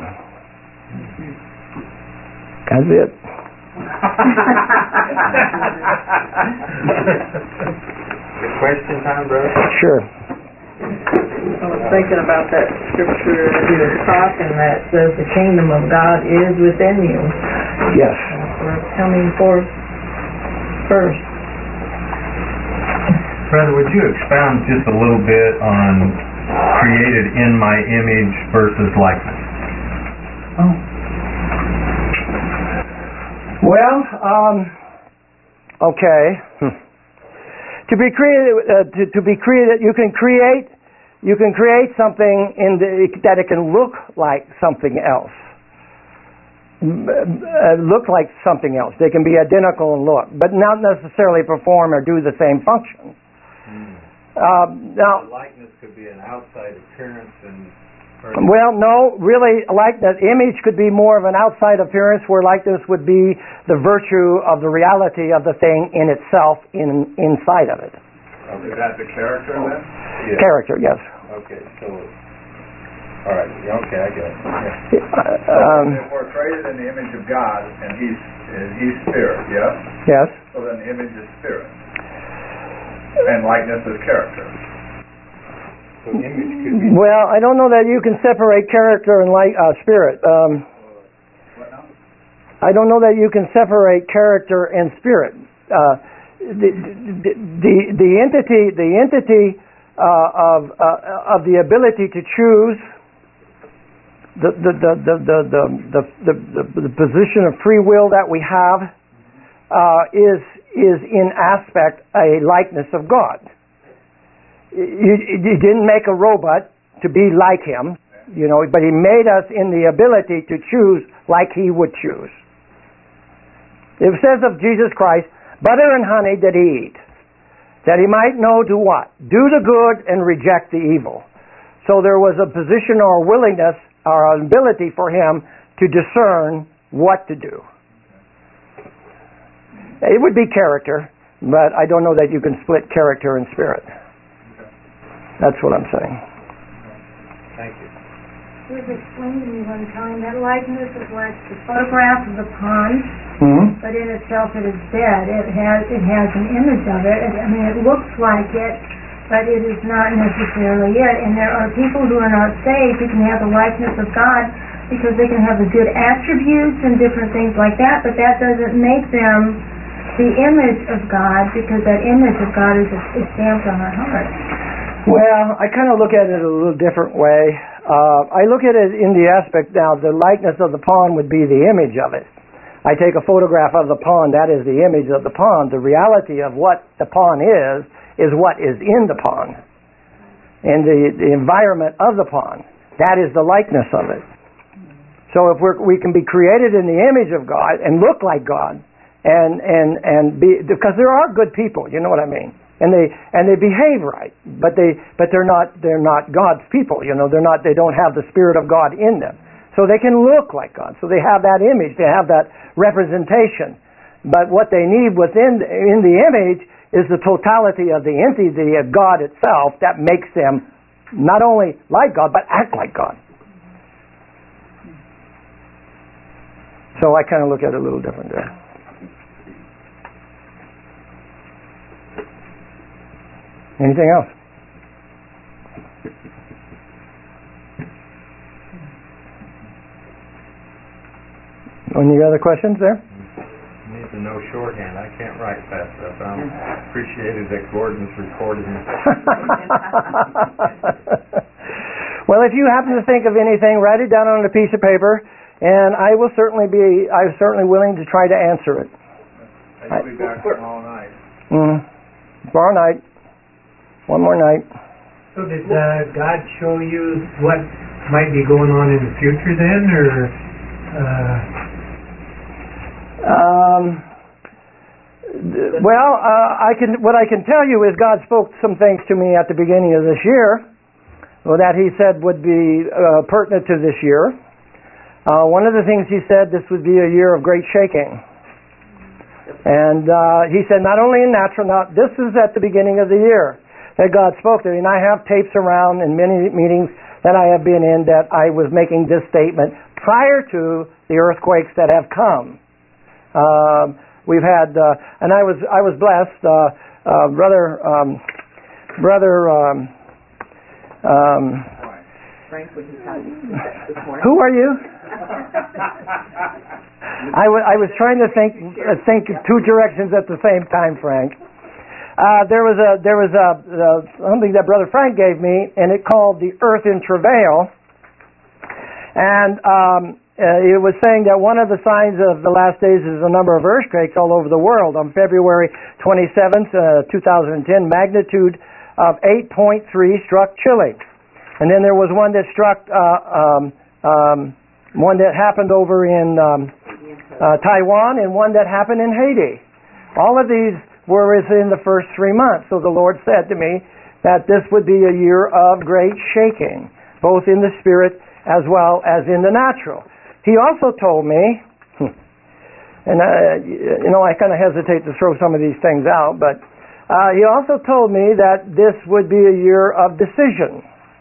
That's it. Question time, brother? Sure. I was thinking about that scripture that he was talking that says the kingdom of God is within you. Yes. We're coming forth first. Brother, would you expound just a little bit on created in my image versus likeness? Oh. Well, um, okay. Hmm. To be created, uh, to, to be created, you can create, you can create something in the, that it can look like something else. Uh, look like something else. They can be identical in look, but not necessarily perform or do the same function. Mm. Uh, now, the likeness could be an outside appearance and. Well, no, really, likeness, image could be more of an outside appearance, where likeness would be the virtue of the reality of the thing in itself, in inside of it. Is that the character then? Yes. Character, yes. Okay, so, all right, okay, I get it. Yeah. So um, if we're created in the image of God, and He's and He's spirit, yes? Yes. So then the image is spirit, and likeness is character. So image could be. Well, I don't know that you can separate character and like uh, spirit. Um, What now? I don't know that you can separate character and spirit. Uh, the, the the the entity the entity uh, of uh, of the ability to choose, the the the the the the, the, the, the position of free will that we have uh, is is in aspect a likeness of God. You, you didn't make a robot to be like Him, you know, but He made us in the ability to choose like He would choose. It says of Jesus Christ, butter and honey did He eat, that He might know to what? Do the good and reject the evil. So there was a position or a willingness or an ability for Him to discern what to do. It would be character, but I don't know that you can split character and spirit. That's what I'm saying. Thank you. It was explained to me one time that likeness is like the photograph of the pond, Mm-hmm. but in itself it is dead. It has it has an image of it. I mean, it looks like it, but it is not necessarily it. And there are people who are not saved who can have the likeness of God because they can have the good attributes and different things like that, but that doesn't make them the image of God, because that image of God is, is stamped on our heart. Well, I kind of look at it a little different way. Uh, I look at it in the aspect now, the likeness of the pond would be the image of it. I take a photograph of the pond, that is the image of the pond. The reality of what the pond is, is what is in the pond. And the, the environment of the pond, that is the likeness of it. So if we're, we can be created in the image of God and look like God, and, and, and be, because there are good people, you know what I mean? And they and they behave right, but they but they're not they're not God's people. You know, they're not they don't have the Spirit of God in them. So they can look like God. So they have that image. They have that representation. But what they need within in the image is the totality of the entity of God itself that makes them not only like God but act like God. So I kind of look at it a little different there. Anything else? Any other questions there? Anything to know shorthand. I can't write fast enough. I appreciated that Gordon's recording. Well, if you happen to think of anything, write it down on a piece of paper, and I will certainly be, I'm certainly willing to try to answer it. And you'll be back tomorrow night. Mm. Tomorrow night. One more night. So did uh, God show you what might be going on in the future then, or? Uh... Um. Well, uh, I can. What I can tell you is God spoke some things to me at the beginning of this year, well, that He said would be uh, pertinent to this year. Uh, one of the things He said, this would be a year of great shaking. And uh, He said, not only in natural, not this is at the beginning of the year that God spoke to me. And I have tapes around in many meetings that I have been in that I was making this statement prior to the earthquakes that have come. Uh, we've had, uh, and I was I was blessed, uh, uh, brother, um, brother. Um, um, Frank, when he taught you this morning. Who are you? I, w- I was trying to think uh, think two directions at the same time, Frank. Uh, there was a there was a uh, something that Brother Frank gave me, and it called the Earth in Travail, and um, uh, it was saying that one of the signs of the last days is a number of earthquakes all over the world. On February twenty-seventh, uh, two thousand ten, magnitude of eight point three struck Chile, and then there was one that struck uh, um, um, one that happened over in um, uh, Taiwan, and one that happened in Haiti. All of these were within the first three months. So the Lord said to me that this would be a year of great shaking, both in the spirit as well as in the natural. He also told me, and uh, you know, I kind of hesitate to throw some of these things out, but uh, he also told me that this would be a year of decision.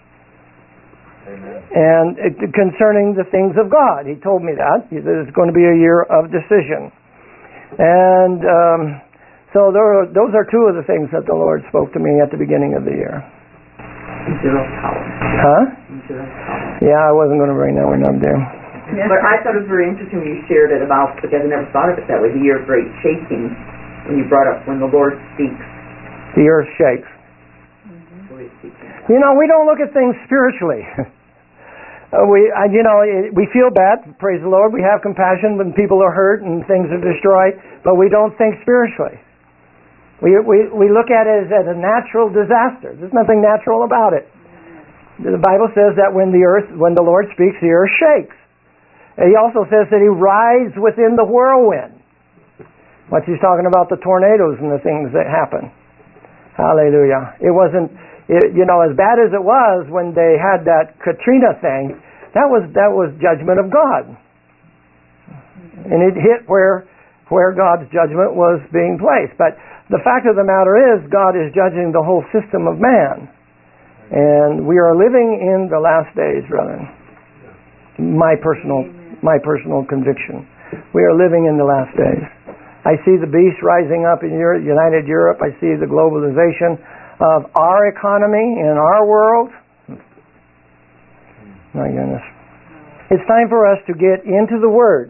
Amen. And it, concerning the things of God, he told me that. He said it's going to be a year of decision. And um, so there are, those are two of the things that the Lord spoke to me at the beginning of the year. Zero power. Huh? Zero power. Yeah, I wasn't going to bring that one up there. Yeah. But I thought it was very interesting when you shared it about, because I never thought of it that way, the year of great shaking, when you brought up when the Lord speaks. The earth shakes. Mm-hmm. You know, we don't look at things spiritually. Uh, we, uh, you know, we feel bad. Praise the Lord. We have compassion when people are hurt and things are destroyed, but we don't think spiritually. We we we look at it as, as a natural disaster. There's nothing natural about it. The Bible says that when the earth, when the Lord speaks, the earth shakes. And He also says that He rides within the whirlwind. What He's talking about, the tornadoes and the things that happen. Hallelujah. It wasn't. It, you know, as bad as it was when they had that Katrina thing, that was that was judgment of God, and it hit where where God's judgment was being placed. But the fact of the matter is, God is judging the whole system of man, and we are living in the last days, brethren. My personal my personal conviction, we are living in the last days. I see the beast rising up in Europe, United Europe. I see the globalization of our economy in our world. My goodness. It's time for us to get into the Word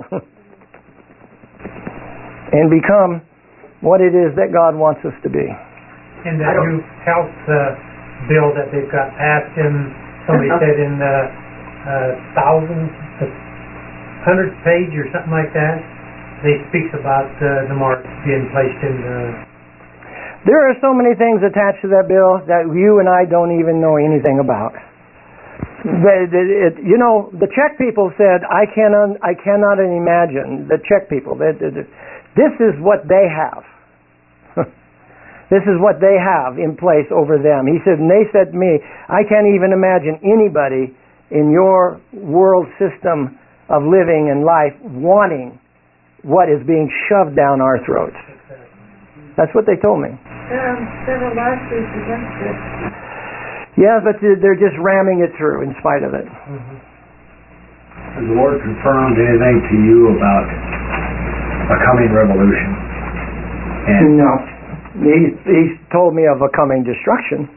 and become what it is that God wants us to be. In the new health uh, bill that they've got passed in, somebody said in the uh, thousandth, the hundredth page or something like that, they speaks about uh, the mark being placed in the... There are so many things attached to that bill that you and I don't even know anything about. It, it, you know, the Czech people said, I cannot, I cannot imagine, the Czech people, that this is what they have. This is what they have in place over them. He said, and they said to me, I can't even imagine anybody in your world system of living and life wanting what is being shoved down our throats. That's what they told me. There are several lawsuits against it. Yeah, but they're just ramming it through in spite of it. Mm-hmm. Has the Lord confirmed anything to you about a coming revolution? And no. He, he's told me of a coming destruction.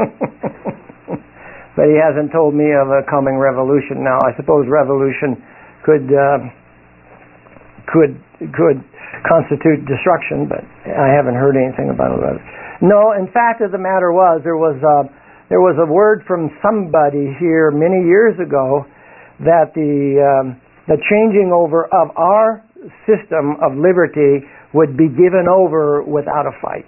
But He hasn't told me of a coming revolution. Now, I suppose revolution could uh, could could constitute destruction, but I haven't heard anything about it. No, in fact, of the matter was, there was a, there was a word from somebody here many years ago that the um, the changing over of our system of liberty would be given over without a fight.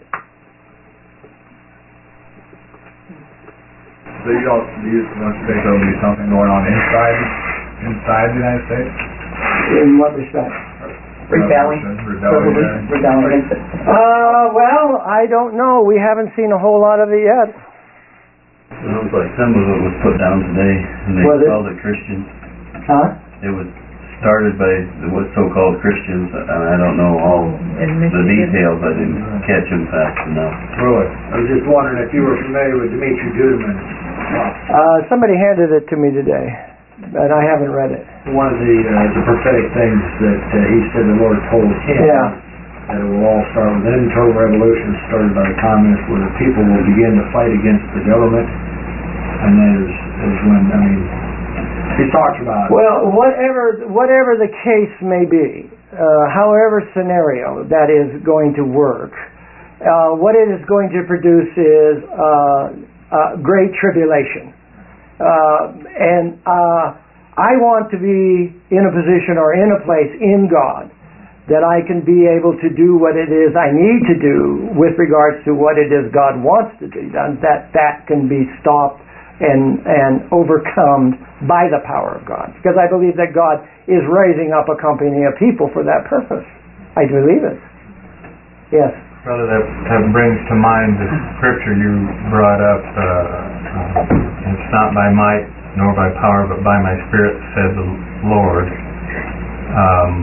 So you don't, do you don't think there'll be something going on inside, inside the United States? In what respect? Rebelling. Rebellion. Rebelling against it. Uh, well, I don't know. We haven't seen a whole lot of it yet. Sounds like some of it was put down today, and they Was it? called it Christians. Huh? It was started by what so-called Christians, and I don't know all In the Michigan. details. I didn't catch them fast enough. Really? I was just wondering if you were familiar with Dimitri Duduman. Uh, somebody handed it to me today, but I haven't read it. One of the uh, the prophetic things that uh, he said the Lord told him, Yeah. that it will all start with an internal revolution started by the communists, where the people will begin to fight against the government, and that is, is when, I mean, he talks about it. Well, whatever whatever the case may be, uh, however scenario that is going to work, uh, what it is going to produce is uh, uh, great tribulation. Uh, and uh, I want to be in a position or in a place in God that I can be able to do what it is I need to do with regards to what it is God wants to do, and that that can be stopped and and overcome by the power of God. Because I believe that God is raising up a company of people for that purpose. I believe it. Yes. Brother, that, that brings to mind the scripture you brought up. Uh, uh, it's not by might nor by power, but by my Spirit, said the Lord. Um,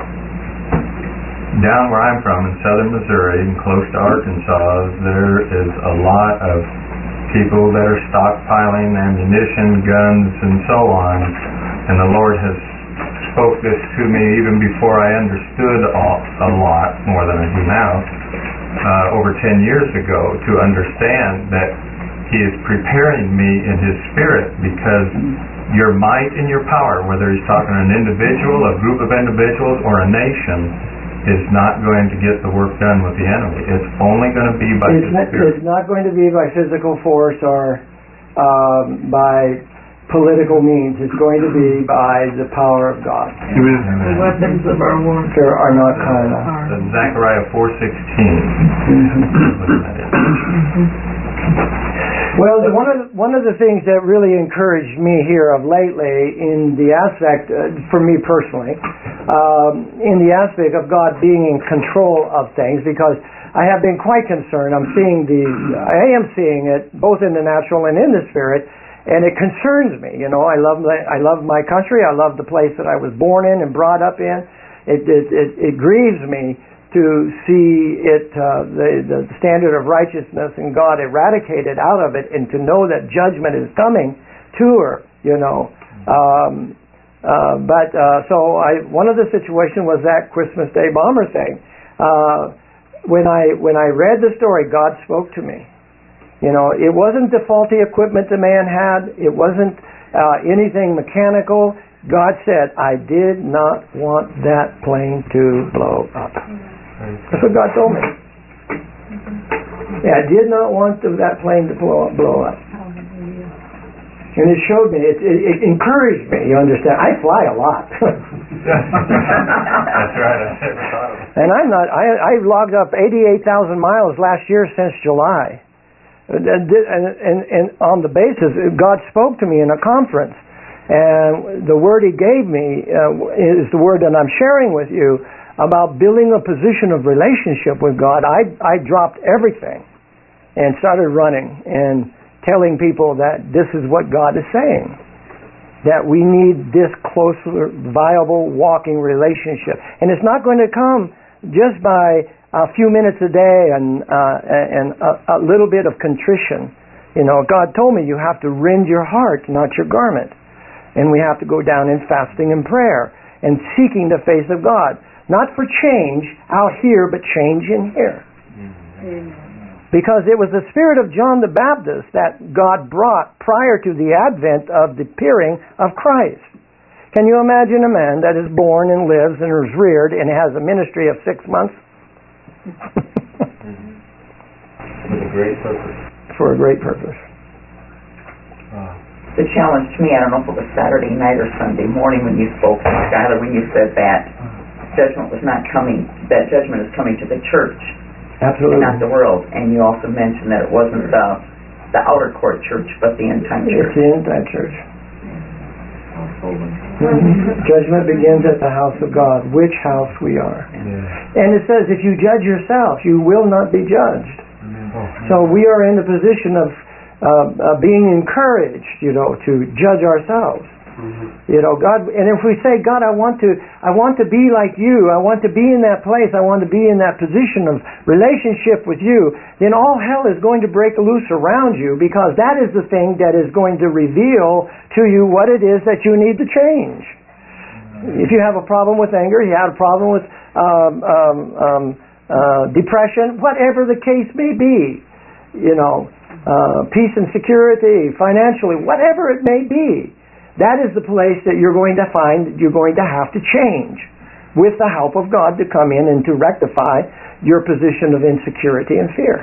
down where I'm from, in southern Missouri, and close to Arkansas, there is a lot of people that are stockpiling ammunition, guns, and so on. And the Lord has spoke this to me even before I understood all, a lot more than I do now, uh, over ten years ago, to understand that He is preparing me in His Spirit, because your might and your power, whether He's talking to an individual, a group of individuals, or a nation, is not going to get the work done with the enemy. It's only going to be by It's His not, Spirit. it's not going to be by physical force or um, by political means. It's going to be by the power of God. The weapons of our warfare There are not carnal. Uh, Zechariah four sixteen. Well, the, one of the, one of the things that really encouraged me here of lately, in the aspect, uh, for me personally, um, in the aspect of God being in control of things, because I have been quite concerned. I'm seeing the, I am seeing it both in the natural and in the spirit, and it concerns me. You know, I love my, I love my country. I love the place that I was born in and brought up in. It it it, it grieves me to see it, uh, the, the standard of righteousness in God eradicated out of it, and to know that judgment is coming to her, you know. Um, uh, but, uh, so I, one of the situations was that Christmas Day bomber thing. Uh, when I, when I read the story, God spoke to me. You know, it wasn't the faulty equipment the man had. It wasn't, uh, anything mechanical. God said, I did not want that plane to blow up. That's what God told me. Yeah, I did not want the, that plane to blow up. Blow up. And it showed me, it, it, it encouraged me, you understand. I fly a lot. That's right, I never thought of it. And I'm not, I, I logged up eighty-eight thousand miles last year since July. And, and, and, and on the basis, God spoke to me in a conference. And the word He gave me uh, is the word that I'm sharing with you, about building a position of relationship with God. I I dropped everything and started running and telling people that this is what God is saying, that we need this closer, viable, walking relationship. And it's not going to come just by a few minutes a day and uh, and a, a little bit of contrition. You know, God told me you have to rend your heart, not your garment. And we have to go down in fasting and prayer and seeking the face of God. Not for change out here, but change in here. Mm-hmm. Because it was the spirit of John the Baptist that God brought prior to the advent of the appearing of Christ. Can you imagine a man that is born and lives and is reared and has a ministry of six months? With a great purpose. For a great purpose. The challenge to me, I don't know if it was Saturday night or Sunday morning when you spoke to Skylar, when you said that judgment was not coming, that judgment is coming to the church. Absolutely. And not the world. And you also mentioned that it wasn't the, the outer court church, but the end-time church. It's the end-time church. Mm-hmm. Judgment begins at the house of God, which house we are. Yeah. And it says, if you judge yourself, you will not be judged. Mm-hmm. So we are in the position of uh, uh, being encouraged, you know, to judge ourselves. Mm-hmm. You know, God, and if we say, God, I want to, I want to be like you, I want to be in that place, I want to be in that position of relationship with you, then all hell is going to break loose around you, because that is the thing that is going to reveal to you what it is that you need to change. Mm-hmm. If you have a problem with anger, you have a problem with um, um, um, uh, depression, whatever the case may be, you know, uh, peace and security, financially, whatever it may be. That is the place that you're going to find you're going to have to change with the help of God to come in and to rectify your position of insecurity and fear.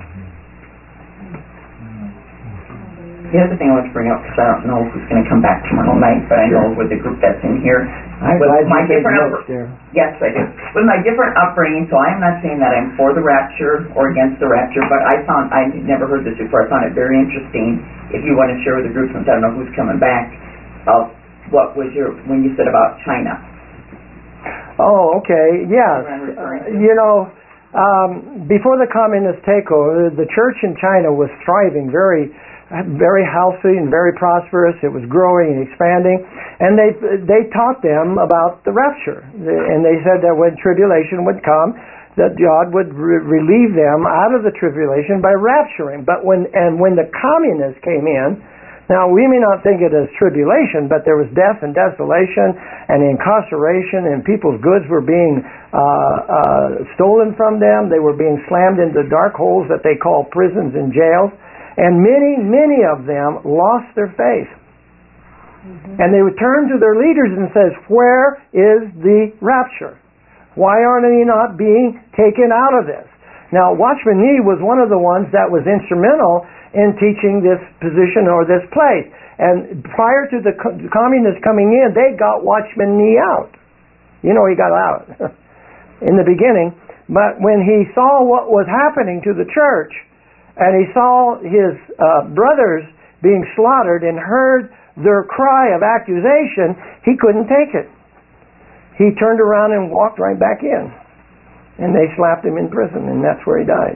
The other thing I want to bring up, because I don't know who's going to come back tomorrow night, but I know with the group that's in here, I'm with glad my you take different notes up- there. yes, I do. With my different upbringing, so I am not saying that I'm for the rapture or against the rapture, but I found I never heard this before. I found it very interesting. If you want to share with the group, since I don't know who's coming back. Of what was your, when you said about China? Oh, okay, yes. What I'm referring to. You know, um, before the communist takeover, the church in China was thriving, very, very healthy and very prosperous. It was growing and expanding, and they they taught them about the rapture, and they said that when tribulation would come, that God would re- relieve them out of the tribulation by rapturing. But when and when the communists came in. Now, we may not think it as tribulation, but there was death and desolation and incarceration, and people's goods were being uh, uh, stolen from them. They were being slammed into dark holes that they call prisons and jails. And many, many of them lost their faith. Mm-hmm. And they would turn to their leaders and says, where is the rapture? Why aren't they not being taken out of this? Now, Watchman Nee was one of the ones that was instrumental in teaching this position or this place. And prior to the co- communists coming in, they got Watchman Nee out. You know, he got out in the beginning. But when he saw what was happening to the church, and he saw his uh, brothers being slaughtered and heard their cry of accusation, he couldn't take it. He turned around and walked right back in. And they slapped him in prison, and that's where he died.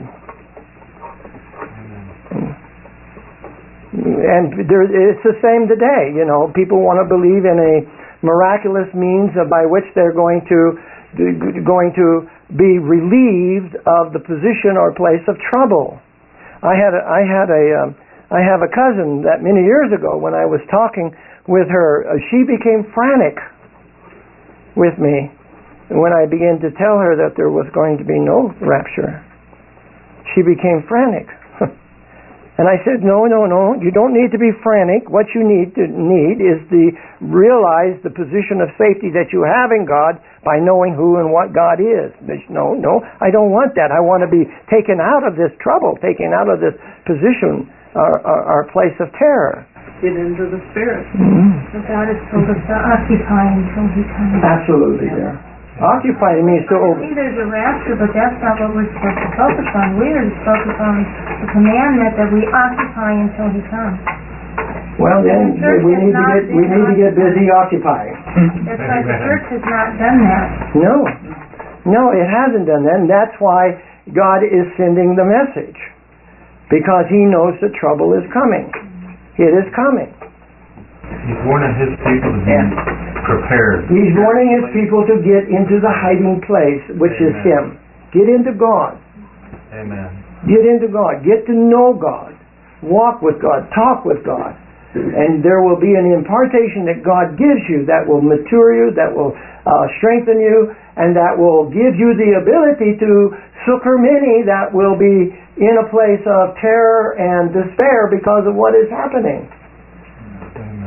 And there, it's the same today. You know, people want to believe in a miraculous means by which they're going to going to be relieved of the position or place of trouble. I had a, I had a um, I have a cousin that many years ago, when I was talking with her, uh, she became frantic with me when I began to tell her that there was going to be no rapture. She became frantic. And I said, no, no, no, you don't need to be frantic. What you need to need is to realize the position of safety that you have in God by knowing who and what God is. No, no, I don't want that. I want to be taken out of this trouble, taken out of this position, our, our, our place of terror. Get into the Spirit. Mm-hmm. So God has told us to occupy until He comes. Absolutely, there. Occupy means to I over. see there's a rapture, but that's not what we're supposed to focus on. We are to focus on the commandment that we occupy until He comes. Well, then we need to get we need to get busy occupying. That's why the church has not done that. No, no, it hasn't done that, and that's why God is sending the message, because He knows that trouble is coming. It is coming. He's warning His people to be prepared. He's warning His people to get into the hiding place, which Amen. is Him. Get into God. Amen. Get into God. Get to know God. Walk with God. Talk with God. And there will be an impartation that God gives you that will mature you, that will uh, strengthen you, and that will give you the ability to succor many that will be in a place of terror and despair because of what is happening.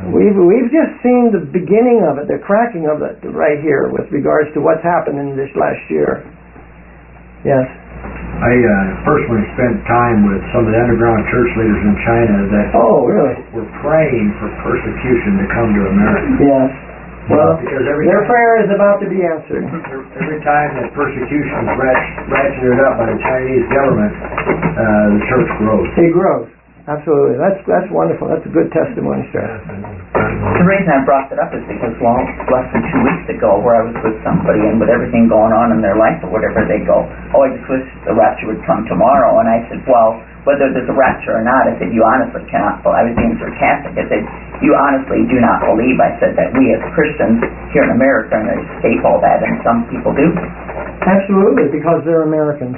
We've we've just seen the beginning of it, the cracking of it right here with regards to what's happened in this last year. Yes. I uh, personally spent time with some of the underground church leaders in China that Oh, really? were praying for persecution to come to America. Yes. Well, because every their time, prayer is about to be answered. every time that persecution is rat- ratcheted up by the Chinese government, uh, the church grows. It grows. Absolutely. That's that's wonderful. That's a good testimony, sir. The reason I brought that up is because, well, less than two weeks ago, where I was with somebody, and with everything going on in their life or whatever, they go, oh, I just wish the rapture would come tomorrow. And I said, well, whether there's a rapture or not, I said, you honestly cannot, well, I was being sarcastic. I said, you honestly do not believe, I said, that we as Christians here in America are going to escape all that, and some people do. Absolutely, because they're Americans.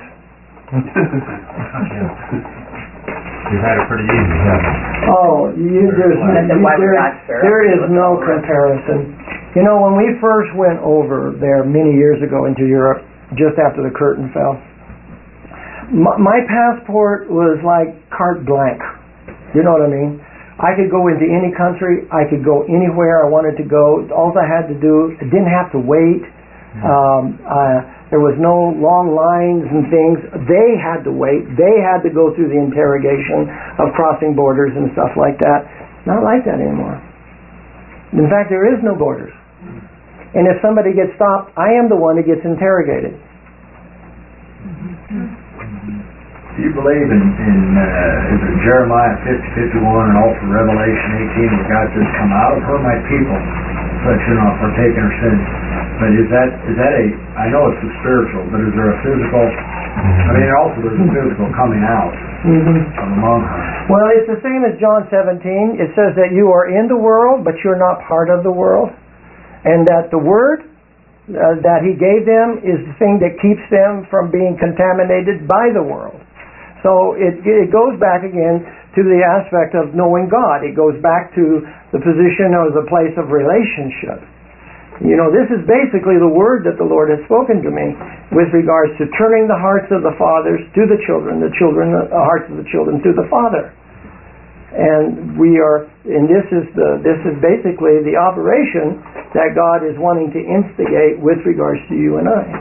You've had it pretty easy, haven't you? Oh, you, there's, And then why there, we're not fair. there is no comparison. You know, when we first went over there many years ago into Europe, just after the curtain fell, my, my passport was like carte blanche. You know what I mean? I could go into any country. I could go anywhere I wanted to go. All I had to do, I didn't have to wait. Um, uh, there was no long lines and things. They had to wait. They had to go through the interrogation of crossing borders and stuff like that. Not like that anymore. In fact, there is no borders. And if somebody gets stopped, I am the one who gets interrogated. Do you believe in, in uh, is it Jeremiah fifty, fifty-one and also Revelation eighteen where God says, come out of her, my people, so that you're not partaking of sin? But is that, is that a, I know it's a spiritual, but is there a physical, I mean also there's a physical coming out Mm-hmm. from among her? Well, it's the same as John seventeen. It says that you are in the world, but you're not part of the world. And that the word uh, that he gave them is the thing that keeps them from being contaminated by the world. So it, it goes back again to the aspect of knowing God. It goes back to the position or the place of relationship. You know, this is basically the word that the Lord has spoken to me with regards to turning the hearts of the fathers to the children, the children, the hearts of the children to the Father. And we are, and this is the, this is basically the operation that God is wanting to instigate with regards to you and I.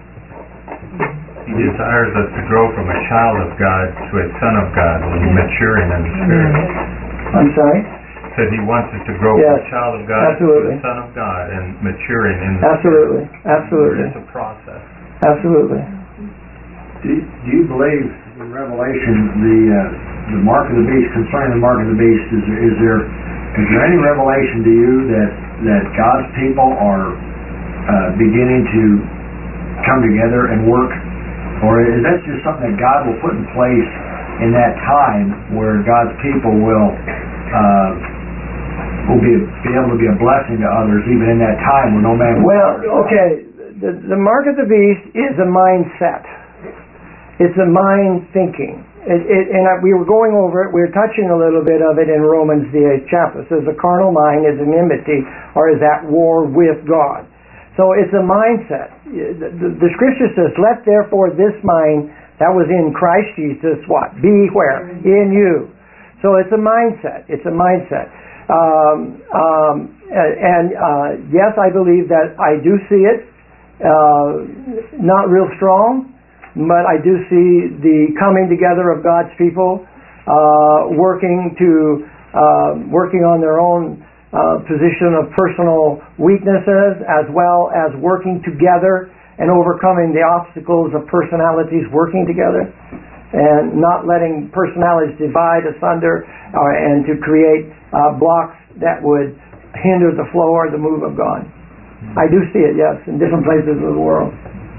He desires us to grow from a child of God to a son of God and maturing in the Spirit. I'm sorry? Said he wants us to grow Yes, from a child of God absolutely. to a son of God and maturing in the Absolutely, Spirit. absolutely, It's a process. absolutely. Do you, do you believe in Revelation the uh, the mark of the beast, concerning the mark of the beast, is, is there is there any revelation to you that, that God's people are uh, beginning to come together and work? Or is that just something that God will put in place in that time where God's people will uh, will be, be able to be a blessing to others even in that time where no man will... Well, okay, the, the mark of the beast is a mindset. It's a mind thinking. It, it, and I, we were going over it, we were touching a little bit of it in Romans, the eighth chapter. It says the carnal mind is an enmity or is at war with God. So it's a mindset. The, the, the scripture says, let therefore this mind that was in Christ Jesus, what? Be where? In you. So it's a mindset. It's a mindset. Um, um, and uh, yes, I believe that I do see it. Uh, not real strong, but I do see the coming together of God's people, uh, working to uh, working on their own Uh, position of personal weaknesses, as well as working together and overcoming the obstacles of personalities working together, and not letting personalities divide asunder uh, and to create uh, blocks that would hinder the flow or the move of God. I do see it, yes, in different places of the world.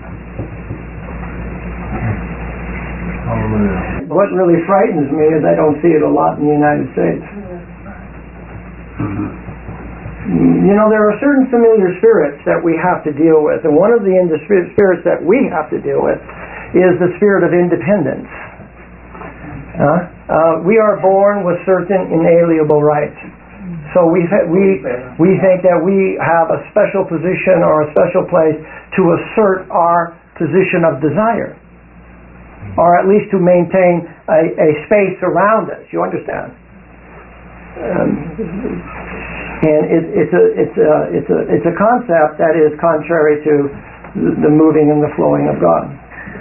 What really frightens me is I don't see it a lot in the United States. You know, there are certain familiar spirits that we have to deal with, and one of the spirits that we have to deal with is the spirit of independence. Uh, uh, we are born with certain inalienable rights. So we we we think that we have a special position or a special place to assert our position of desire, or at least to maintain a, a space around us. You understand? Um, And it, it's a it's a it's a it's a concept that is contrary to the, the moving and the flowing of God.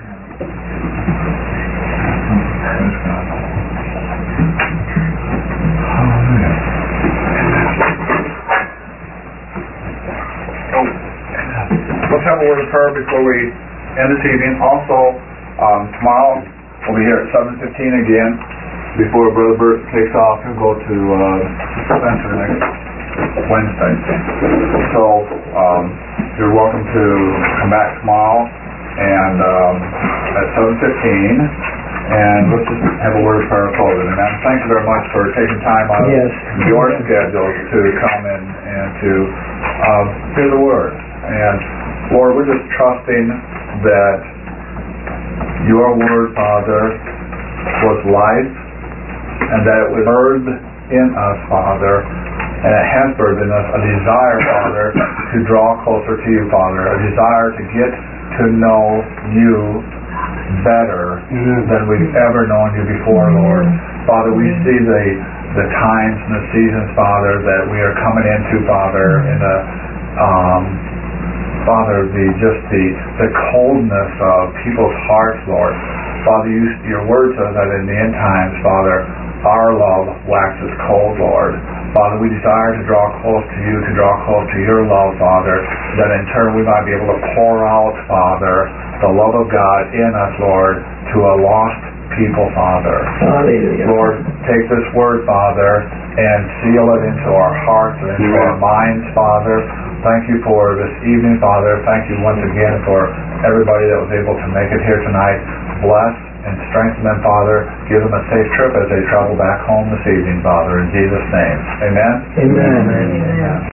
Let's have a word of prayer before we end this evening. Also, um, tomorrow we'll be here at seven fifteen again. Before Brother Bert takes off, he'll go to uh, Spencer next Wednesday. So um, you're welcome to come back tomorrow and um, at seven fifteen. And let's just have a word of prayer closing. And man, thank you very much for taking time out Yes. of your schedule to come in and to um, hear the word. And Lord, we're just trusting that your word, Father, was life, and that it was birthed in us, Father, and it has birthed in us a desire, Father, to draw closer to you, Father, a desire to get to know you better than we've ever known you before, Lord. Father, we see the the times and the seasons, Father, that we are coming into, Father, in the um, Father, the just the the coldness of people's hearts, Lord. Father, you, your word says that in the end times, Father, our love waxes cold, Lord. Father, we desire to draw close to you, to draw close to your love, Father, that in turn we might be able to pour out, Father, the love of God in us, Lord, to a lost people, Father. Hallelujah. Lord, take this word, Father, and seal it into our hearts and into our minds, Father. Thank you for this evening, Father. Thank you once again for everybody that was able to make it here tonight. Bless and strengthen them, Father. Give them a safe trip as they travel back home this evening, Father. In Jesus' name. Amen? Amen. Amen.